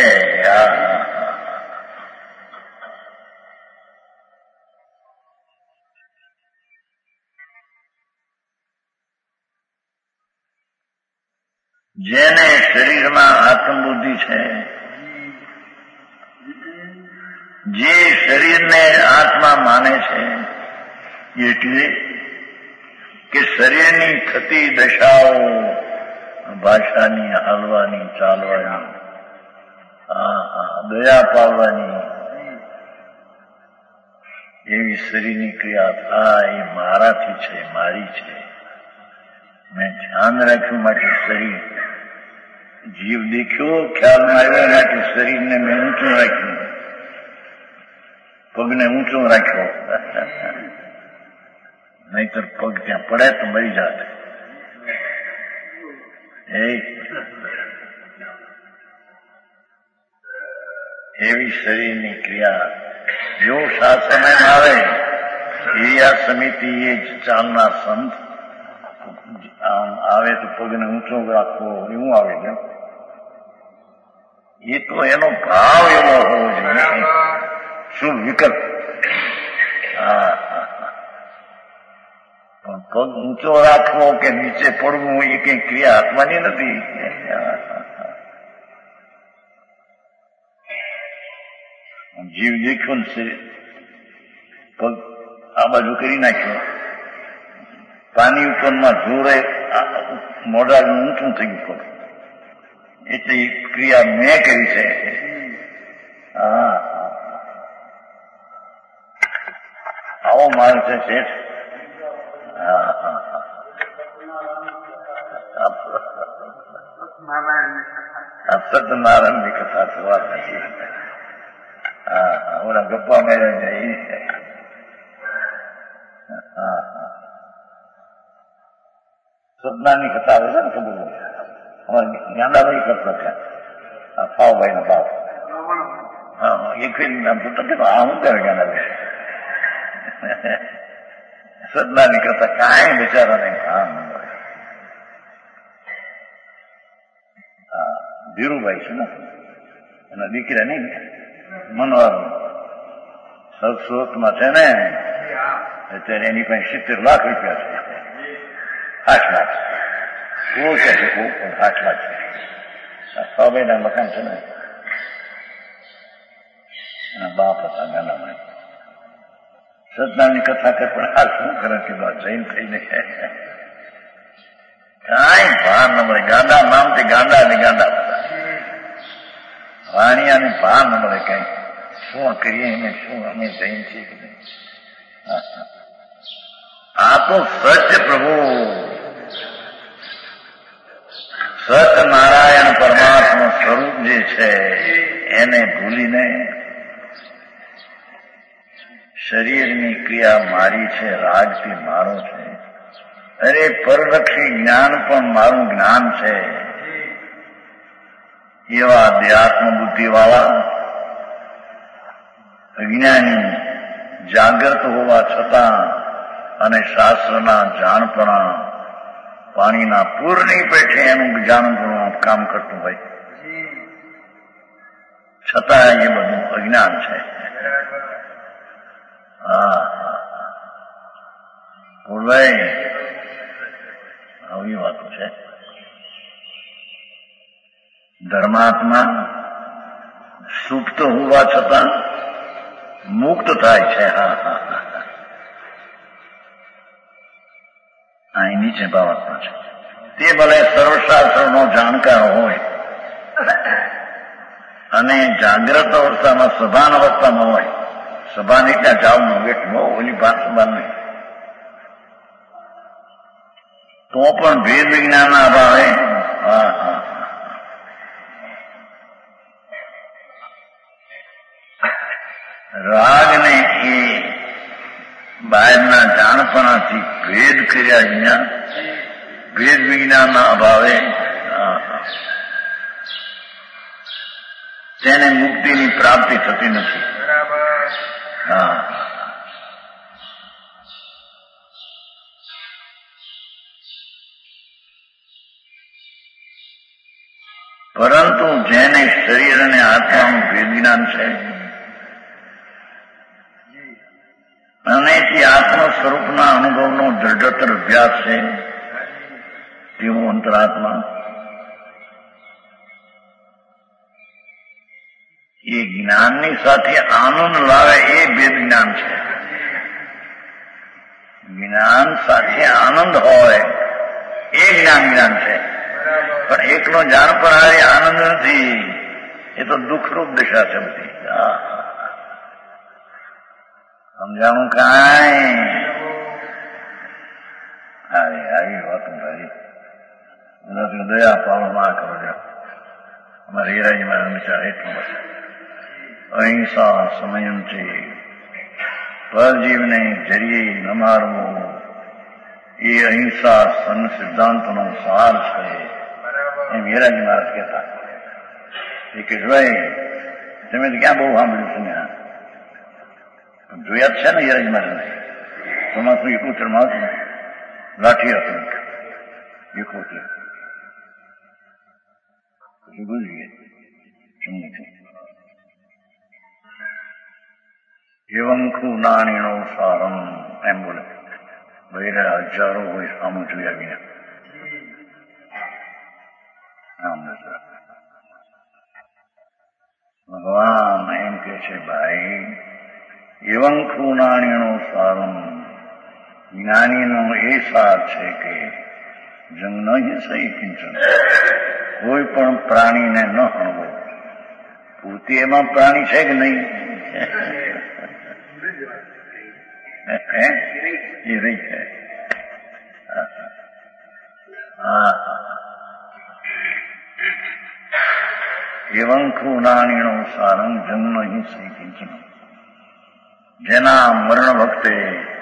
જેને શરીરમાં આત્મબુદ્ધિ છે, જે શરીરને આત્મા માને છે, એટલે કે શરીરની થતી દશાઓ, ભાષાની, હાલવાની, ચાલવાની, દયા પાડવાની, એવી શરીરની ક્રિયા થાય એ મારાથી છે, મારી છે. મેં ધ્યાન રાખ્યું માટે શરીર, જીવ દેખ્યો ખ્યાલમાં આવ્યો માટે શરીરને મેં ઊંચું રાખ્યું, પગને ઊંચો રાખ્યો. નહીતર પગ ત્યાં પડે તો મરી જાત. એવી શરીરની ક્રિયા જો શાસનમાં આવે એ સમિતિ એ ચાલનાર સંત આવે તો પગને ઊંચો રાખવો એવું આવે છે. એ તો એનો ભાવ એવો હોવો જોઈએ, શું વિકલ્પ. પણ પગ ઊંચો રાખવો કે નીચે પડવું એ કઈ ક્રિયા આત્માની નથી. જીવ દેખ્યો ને પગ આ બાજુ કરી નાખ્યો, પાણી ઉપરમાં જોરે મોઢા ઊંચું થઈ ગયું, એટલે એ ક્રિયા મેં કરી છે. આવો માણસ છે શેઠ. સત્યનારાયણ ની કથા સવાર નથી. ઓલા ગપ્પા મેળે છે એ છે. સતનાની કથા આવે છે ને ખબર અમારે જ્ઞાનાભાઈ કરતા છે, ફાવભાઈ નો બાપ. હા એક ફેરી નામ તો આ શું કરે ગાના સદનાની કરતા કાંઈ બિચારાને ભાન ન હોય. હા ધીરુભાઈ છે ને એના દીકરા નહીં મનોહર સુરતમાં છે ને અત્યારે એની પાસે 70 લાખ રૂપિયા છે. 8 લાખ કોઈ કે છે 8 લાખ છે. 6 મહિના મકાન છે ને એના બાપ હતા ગાનામાં. સતનામની કથા કે પણ આ શું કરે કે જૈન થઈને કાંઈ ભાન ન મળે. ગાંડા નામથી ગાંડા અને ગાંડા બધા વાણિયાને ભાન ન મળે કઈ શું કરીએ એને શું અમે જૈન છીએ કે નહીં. આ તો સત્ય પ્રભુ સત્યનારાયણ પરમાત્મા સ્વરૂપ જે છે એને ભૂલીને શરીરની ક્રિયા મારી છે, રાગથી મારો છે. અરે પરલક્ષી જ્ઞાન પણ મારું જ્ઞાન છે. એવા અધ્યાત્મ બુદ્ધિવાળા અજ્ઞાની જાગ્રત હોવા છતાં અને શાસ્ત્રના જાણપણા પાણીના પૂરની પેઠે એનું જાણપણું કામ કરતું હોય છતાં એ બધું અજ્ઞાન છે. હા બોલાય આવી વાતો છે. ધર્માત્મા સુપ્ત હોવા છતાં મુક્ત થાય છે. હા હા અહીં નીચે બાબતમાં છે. તે ભલે સર્વશાસ્ત્રનો જાણકાર હોય અને જાગ્રત અવસ્થામાં સભાન અવસ્થામાં હોય. સભાન એટલે જાવનું વેટ બહુ ઓલી ભાત સભાન નહીં તો પણ ભેદ વિજ્ઞાનના અભાવે હા હા રાગને એ બહારના જાણપણાથી ભેદ કર્યા વિના ભેદ વિજ્ઞાનના અભાવે તેને મુક્તિની પ્રાપ્તિ થતી નથી. હા પરંતુ જેને શરીર અને આત્માનું ભેદ જ્ઞાન છે અને તે આત્મ સ્વરૂપના અનુભવનો દ્રઢતર અભ્યાસ છે તેવું અંતરાત્મા એ જ્ઞાનની સાથે આનંદ લાવે એ ભેદ જ્ઞાન છે. જ્ઞાન સાથે આનંદ હોય એ જ્ઞાન છે. પણ એકનો જાણ પર આવે આનંદ નથી. એ તો દુઃખરૂપ દિશા છે બધી. સમજાણું કાંઈ આવી વાતો ભાઈ એનાથી દયા પાલો ના કરો છો. અમારે હીરાજી મારા વિચાર એટલો બસ અહિંસા સમયંથી પરજીવને જરીએ ન મારવું એ અહિંસા સન સિદ્ધાંતનો સાર છે એમ હીરાજી મહારાજ કહેતા. એ કે ભાઈ તમે ક્યાં બહુ સાંભળ્યું છે ને જોયા જ છે ને હીરાજી મહારાજને તમારું એકોતેરમાં હતું ને લાઠી હતું 71 પછી ગુજરી ગઈ. એવંખુ નાણીનો સારમ એમ બોલે ભાઈ હજારો હોય સામું જોયા ગયા. ભગવાન એમ કે છે ભાઈ એવંખુ નાણીનો સારમ જ્ઞાનીનો એ સાર છે કે જંગ નહીં સહી કિંચન કોઈ પણ પ્રાણીને ન હણવો. પૂર્તિ એમાં પ્રાણી છે કે નહીં? એ રહી છે. એવંખુ નાણીનો સારંગ જન્મ હિ સહી કિંચન જેના મરણ વખતે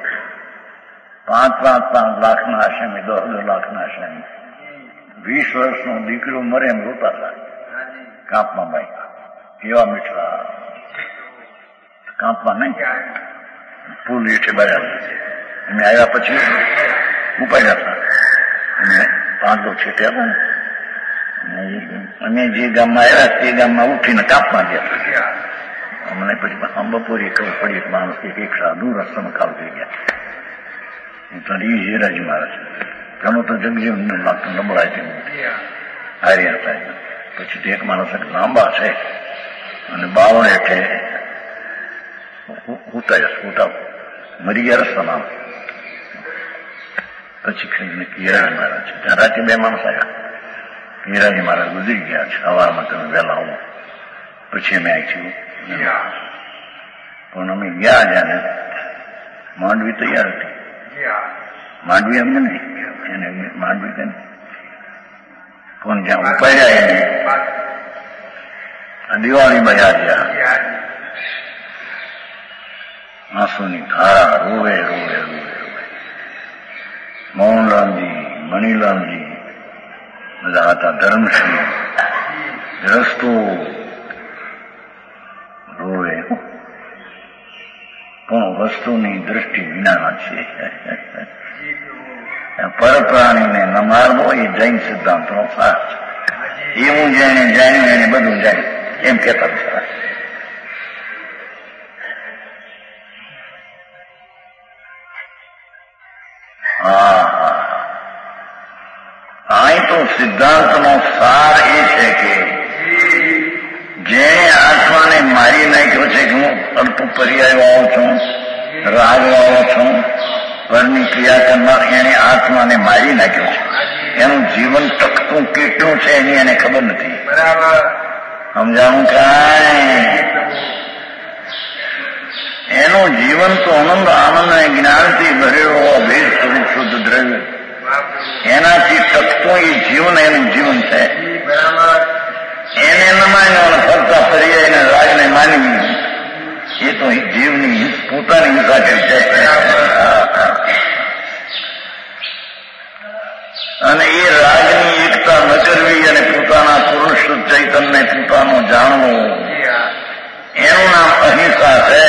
5 લાખના આશામી 10 લાખના આશામી 20 વર્ષનો દીકરો મરે એમ રોતા હતા કાપમાં ભાઈ એવા મીઠા કાંપવા નહીં. પુલ હેઠે બાજ્યા અમે આવ્યા પછી ઉપાડ્યા હતા અને 5 છેટે હતા ને અમે જે ગામમાં આવ્યા તે ગામમાં ઉઠીને કાપવા ગયા હતા. અમને પછી બપોરે ખબર પડી કે માણસ એક સાધુ રસ્તામાં ખાવ થઈ ગયા. હીરાજી મહારાજ ઘણો તો જગજીવન લાગતું નબળાય છે હાર્યા હતા. પછી તે એક માણસ લાંબા છે અને બાવળ હેઠે ઉતાર મરી ગયા રસ્તામાં. પછી હીરાજી મહારાજ ત્યાં રાતે 2 માણસ આવ્યા. હીરાજી મહારાજ ગુજરી ગયા છે. સવારમાં તમે વહેલા આવો. પછી અમે આવી છીએ પણ અમે ગયા જાને માંડવી તૈયાર હતી. માંડવી અમને નહીં એને માંડવી કે પણ જ્યાં ઉપાડ્યા એને દિવાળીમાં યાદ ગયા. આંસુની ધારા રોવે રોવે રોવે રોવે. મોહનલાલજી, મણીલાલજી બધા હતા. ધર્મશ્રી રસ્તો રોવે. પણ વસ્તુની દ્રષ્ટિ વિનાના છે. પરપ્રાણીને ન મારવો એ જૈન સિદ્ધાંતનો સાર છે. એવું જેને જાણ્યું એને બધું જાણ્યું એમ કહેતા છે. અહીં તો સિદ્ધાંતનો સાર એ છે કે જેણે આત્માને મારી નાખ્યો છે કે હું અલ્પ પર્યાય વાળો છું, રાગ વાળો છું, પરની ક્રિયા કરનાર, એને આત્માને મારી નાખ્યો છે. એનું જીવન ટકતું કેટલું છે એની એને ખબર નથી. સમજાવું કાંઈ? એનું જીવન તો આનંદ આનંદ અને જ્ઞાનથી ભરેલો અભેદ સ્વરૂપ શુદ્ધ દ્રવ્ય, એનાથી ટકતું એ જીવન એનું જીવન છે. એને ન માન્યો અને ફરતા પર્યાયને રાજને માની એ તો જીવની પોતાની હિંસા કરી છે. અને એ રાજની એકતા ન કરવી અને પોતાના પુરુષ ચૈતન્ય પોતાનો જાણવો એનું નામ અહિંસા છે.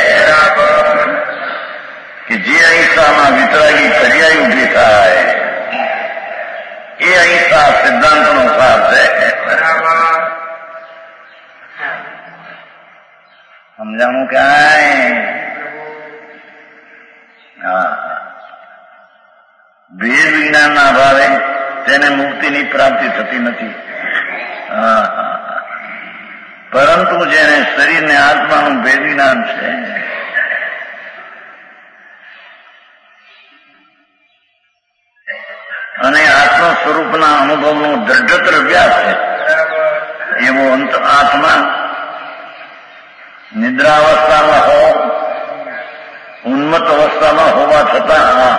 કે જે અહિંસામાં વિતરાગી પર્યાય ઉભી થાય એ અહિંસા સિદ્ધાંતનો સાર છે. સમજાણું કાંઈ? ભેદ વિજ્ઞાનના અભાવે તેને મુક્તિની પ્રાપ્તિ થતી નથી. પરંતુ જેને શરીરને આત્માનું ભેદ જ્ઞાન છે અને આત્મ સ્વરૂપના અનુભવનો દ્રઢતર અભ્યાસ છે એવો અંત આત્મા નિદ્રાવસ્થામાં હો, ઉન્મત્ત અવસ્થામાં હોવા છતાં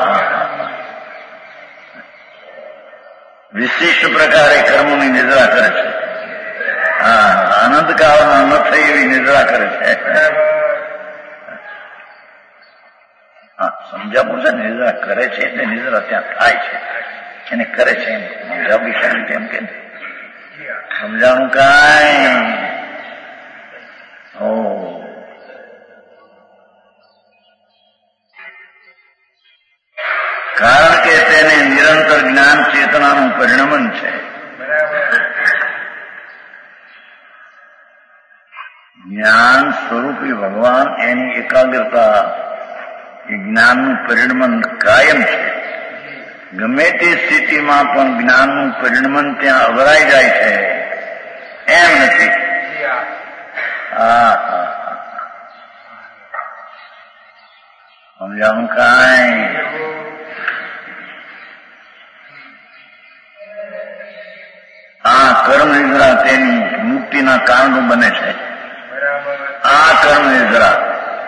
વિશિષ્ટ પ્રકારે કર્મોની નિદ્રા કરે છે. આનંદકાળમાં ન થઈ એવી નિદ્રા કરે છે. સમજાવું છે નિદ્રા કરે છે એટલે નિદ્રા ત્યાં થાય છે એને કરે છે એમ સમજાવી શકે કેમ કે સમજાણું કાંઈ? કારણ કે તેને નિરંતર જ્ઞાન ચેતનાનું પરિણમન છે. જ્ઞાન સ્વરૂપી ભગવાન એની એકાગ્રતા એ જ્ઞાનનું પરિણમન કાયમ છે. ગમે તે સ્થિતિમાં પણ જ્ઞાનનું પરિણમન ત્યાં અવરાઈ જાય છે એમ નથી. સમજાવું કાંઈ? આ કર્મ નિદ્રા તેની મુક્તિના કારણો બને છે. આ કર્મ નિદ્રા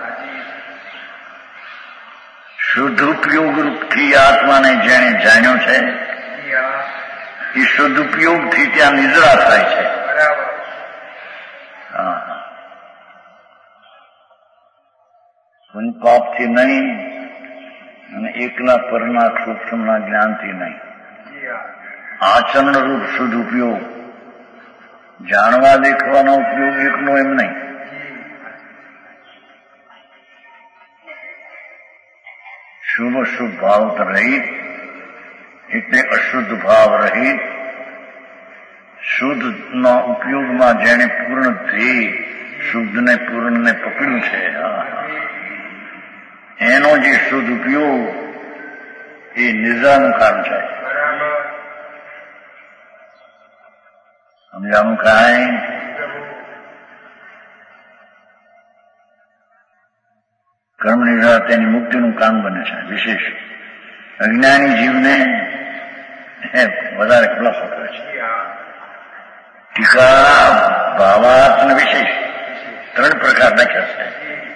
શુદ્ધ ઉપયોગથી આત્માને જેણે જાણ્યો છે એ શુદ્ધ ઉપયોગથી ત્યાં નિદ્રા થાય છે. પાપથી નહીં અને એકલા પરના સૂક્ષ્મના જ્ઞાનથી નહીં. આચરણ રૂપ શુદ્ધ ઉપયોગ, જાણવા દેખવાનો ઉપયોગ એકનો એમ નહીં. જીવો શુદ્ધ ભાવ રહિત એટલે અશુદ્ધ ભાવ રહિત, શુદ્ધનો ઉપયોગમાં જેને પૂર્ણ થઈ શુદ્ધને પૂર્ણને પકડ્યું છે, એનો જે શુદ્ધ ઉપયોગ એ નિર્જાનું કામ છે. સમજાનું કાંઈ? કર્મ નિર્જા તેની મુક્તિનું કામ બને છે વિશેષ. અજ્ઞાની જીવને વધારે ખુલાસો કરે છે. ટીકા ભાવાર્થ વિશેષ 3 પ્રકાર લખ્યા છે.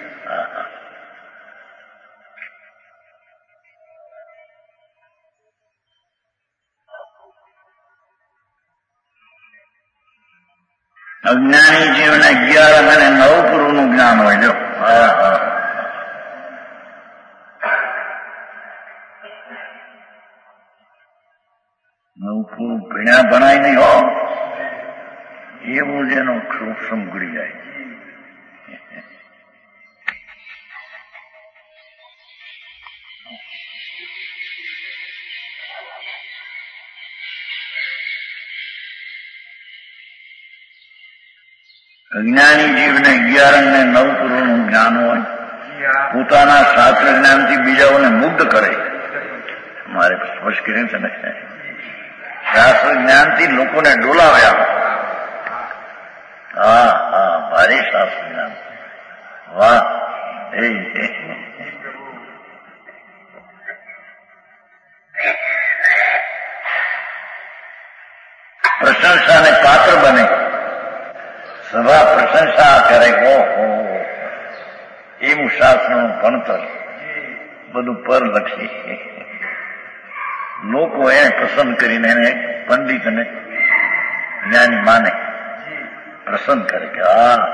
અજ્ઞાની જીવને 11 અને 9 પૂર્વનું જ્ઞાન હોય. જો પૂરું ભણ્યા ભણાય નહીં હો, એવું જેનો સૂક્ષ્મ ગુડી જાય. અજ્ઞાની જીવને 11 અને 9 પૂર્વનું જ્ઞાન હોય, પોતાના શાસ્ત્ર જ્ઞાનથી બીજાઓને મુગ્ધ કરે. મારે સ્પષ્ટ કરીને છે ને, શાસ્ત્ર જ્ઞાનથી લોકોને ડોલાવ્યા. ભારે શાસ્ત્ર જ્ઞાન. વાહ! પ્રશંસાને પાત્ર બને, સભા પ્રશંસા કરે. ઓહો, એવું શાસ્ત્રનું ભણતર બધું પરલક્ષી. લોકો એને પસંદ કરીને એને પંડિત અને જ્ઞાની માને, પસંદ કરે કે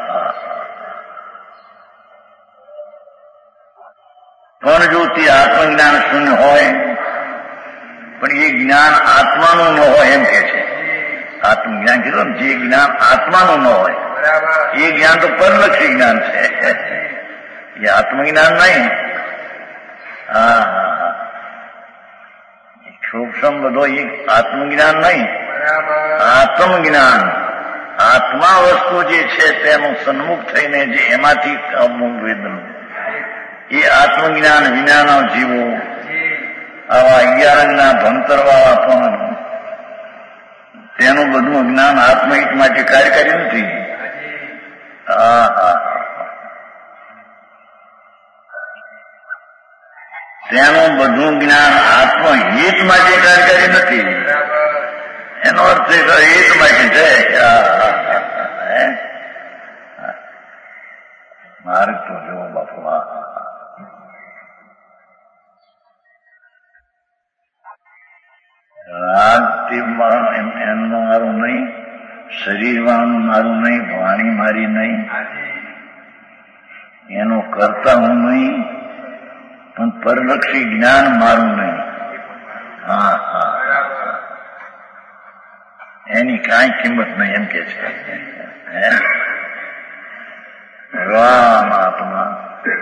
પણ જો તે આત્મજ્ઞાન શૂન્ય હોય, પણ એ જ્ઞાન આત્માનું ન હોય એમ કે છે. આત્મજ્ઞાન કીધું ને, જે જ્ઞાન આત્માનું ન હોય એ જ્ઞાન તો પરલક્ષી જ્ઞાન છે, એ આત્મજ્ઞાન નહીં. સૂક્ષ્મ બધો એ આત્મજ્ઞાન નહીં, આત્મજ્ઞાન. આત્મા વસ્તુ જે છે તેનું સન્મુખ થઈને જે એમાંથી વેદન, એ આત્મજ્ઞાન વિનાના જીવો આવા 11 ભણતરવાળા પણ તેનું બધું જ્ઞાન આત્મહિત માટે કાર્યકારી નથી. તેનું બધું જ્ઞાન આત્મહિત માટે કાર્યકારી નથી. એનો અર્થ હિત માટે છે. માર્ગ તો જોવો બાપુ. રાગથી એનું મારું નહીં, શરીરવાનું મારું નહીં, વાણી મારી નહીં, એનો કરતા હું નહીં, પણ પરલક્ષી જ્ઞાન મારું નહીં. એની કાંઈ કિંમત નહીં એમ કે છે ભગવાન આત્મા.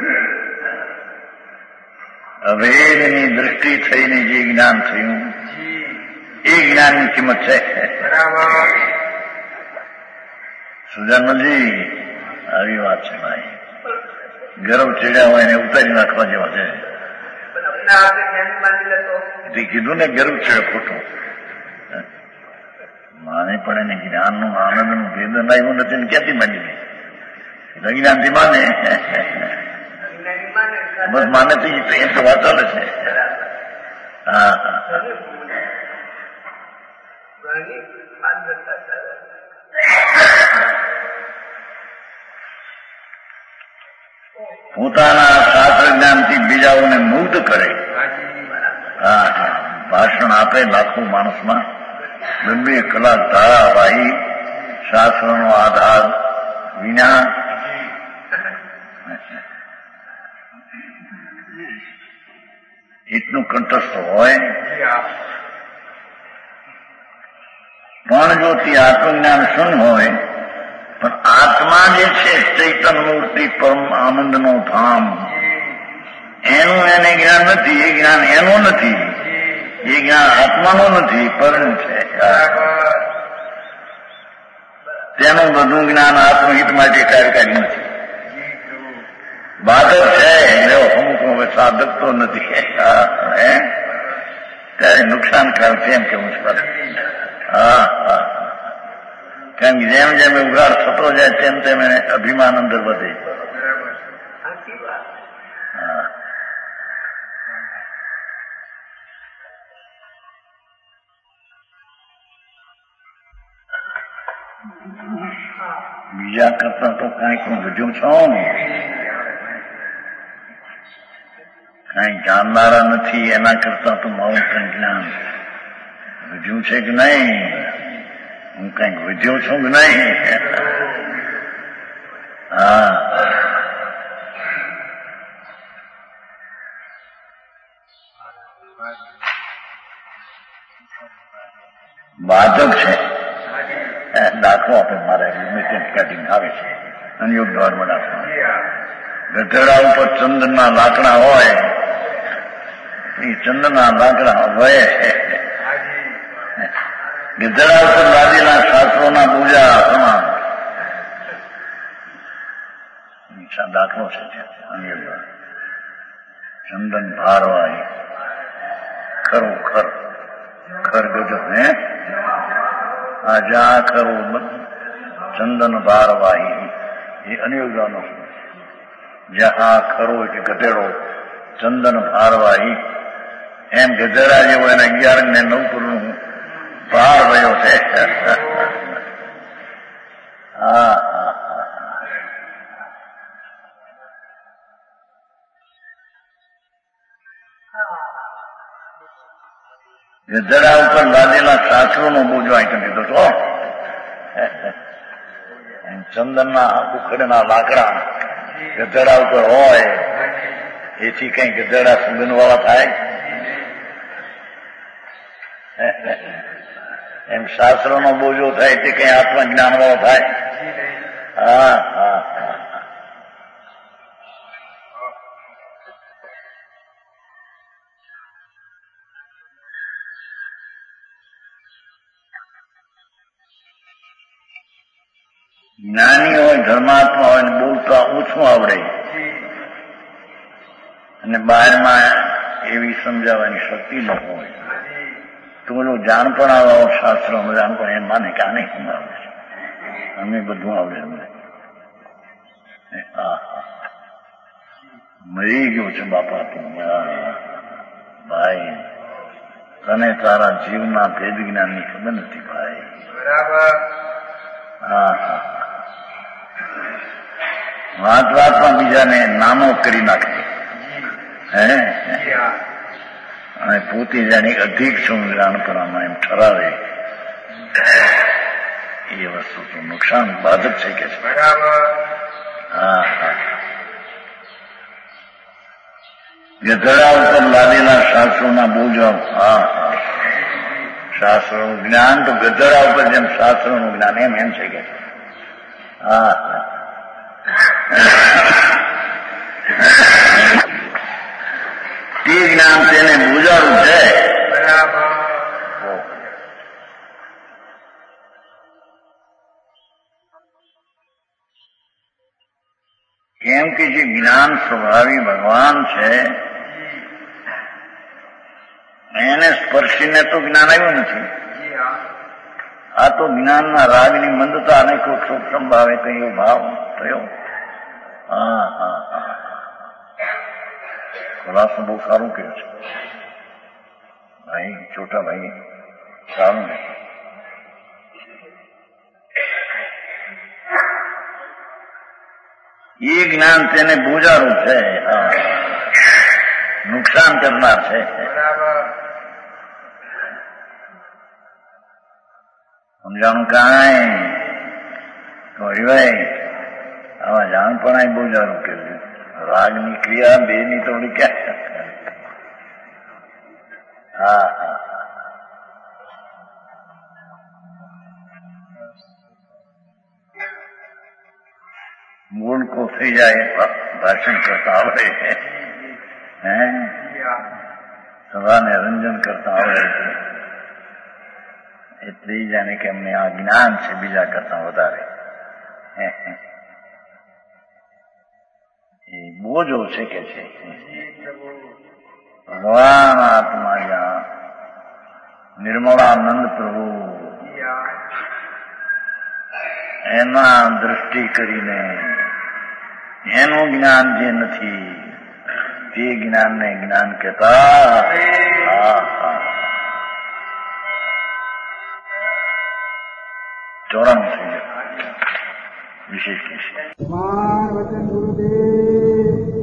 અભેદની દ્રષ્ટિ થઈને જે જ્ઞાન થયું એ જ્ઞાનની કિંમત છે. સુજાનજી, આવી વાત છે ભાઈ. ગરમ ચડ્યા હોય એને ઉતારી નાખવા જેવા છે. તે કીધું ને ગરમ ચડે ખોટું. માને પણ એને જ્ઞાનનું આનંદનું ભેદન આવ્યું નથી ને ક્યાંથી માની લે? જ્ઞાનથી માને, બસ માને તો એમ તો વાત ચાલે છે. પોતાના શાસ્ત્ર જ્ઞાનથી બીજાઓને મુગ્ધ કરે. ભાષણ આપે લાખો માણસમાં, 2 કલાક ધારાવાહી શાસ્ત્રનો આધાર વિના. એટલું કંઠસ્થ હોય, પણ જો તે આત્મજ્ઞાન શૂન્ય હોય, પણ આત્મા જે છે ચૈતન્ય મૂર્તિ પરમ આનંદનો ધામ, એનું એને જ્ઞાન નથી, એ જ્ઞાન એનું નથી, એ જ્ઞાન આત્માનું નથી, પરનું છે. તેનું બધું જ્ઞાન આત્મહિત માટે કાર્યકારી નથી. બાધક છે અમુક હવે સાધક તો નથી, ત્યારે નુકસાનકારક છે એમ કેવું છે. હા હા, કારણ કે જેમ જેમ ઉઘાડ થતો જાય તેમ તેમ એને અભિમાન અંદર વધે. બીજા કરતા તો કાંઈક હું વધ્યું છું, કાંઈ જાણનારા નથી એના કરતા તો મારું કંઈ જ્ઞાન વધ્યું છે કે નહીં, હું કંઈક વધ્યો છું કે નહીં. હા, બાધક છે. દાખલો આપે મારે લિમિટેડ કટિંગ આવે છે અનયોગ દ્વારા દાખલો. ગધેડા ઉપર ચંદનના લાકડા હોય, એ ચંદનના લાકડા હોય. ગધેડા ઉપર લાદેલા શાસ્ત્રોના પૂજા તમામ દાખલો છે અનયોગ દ્વારા. ચંદન ભારવાય ખરું ખર ખર ગજો હે જા ખરું ચંદન ભારવાહી, એ અનિયોગનો જ્યાં ખરો એટલે ગધેડો, ચંદન ભારવાહી. એમ ગધેડા જેવો એને 11 ને 9 પુરનું ભાર વયો છે. હા હા, ગધેડા ઉપર લાદેલા શાસ્ત્રોનો બોજો આંકી દીધો તો. ચંદનના ઉખડના લાકડા ગધેડા ઉપર હોય, એથી કઈ ગધેડા સુગંધ વાળા થાય? એમ શાસ્ત્રોનો બોજો થાય તે કઈ આત્મજ્ઞાન વાળો થાય? હા હા, જ્ઞાની હોય, ધર્માત્મા હોય, બોલતા ઓછું આવડે અને બહારમાં એવી સમજાવવાની શક્તિ ન હોય તો ઓલું જાણપણા વાળો શાસ્ત્ર જાણપણ એમ માને કે આને સમજાવે છે, અમે બધું આવડે અમને. મરી ગયો છે બાપા તું. ભાઈ, તને તારા જીવના ભેદ જ્ઞાનની ખબર નથી ભાઈ. હા હા, વાત વાતમાં બીજાને નામો કરી નાખે અને પોતે જાણે અધિક છું જાણપણામાં એમ ઠરાવે. એ વસ્તુ તો નુકસાન બાધક છે કે છે. હા હા, ગધેડા ઉપર લાદેલા શાસ્ત્રોના બોજો. હા હા, શાસ્ત્રોનું જ્ઞાન તો ગધેડા ઉપર જેમ શાસ્ત્રોનું જ્ઞાન એમ એમ છે કે. હા હા, તે જ્ઞાન તેને બુજારું છે. કેમ કે જે જ્ઞાન સ્વભાવી ભગવાન છે એને સ્પર્શીને તો જ્ઞાન આવ્યું નથી. આ તો જ્ઞાનના રાગની મંદતા અને કોઈ સૂક્ષ્મ ભાવે કયો ભાવ થયો. હા હા હા, ખુલાસો બહુ સારું કર્યું છે ભાઈ, છોટા ભાઈ, સારું ને. એ જ્ઞાન તેને બોજારું છે, નુકસાન કરનાર છે. સમજાણું કાંઈ તો હરિભાઈ, આવા જાણપણાય બોજારું કર્યું. રાગની ક્રિયા બે ની થોડી ક્યાં. હા હા, મૂળ કો થઈ જાય ભાષણ કરતા આવડે. હે સભાને રંજન કરતા આવડે છે એટલે જાણે કે એમને આ જ્ઞાન છે બીજા કરતા વધારે. એ બોજો છે કે છે ભગવાન આત્મા જ્યાં નિર્મળાનંદ પ્રભુ એના દ્રષ્ટિ કરીને એનું જ્ઞાન જે નથી તે જ્ઞાનને જ્ઞાન કહેતા. ચોરાણું વિશેષ વિશે વચન ગુરુદેવ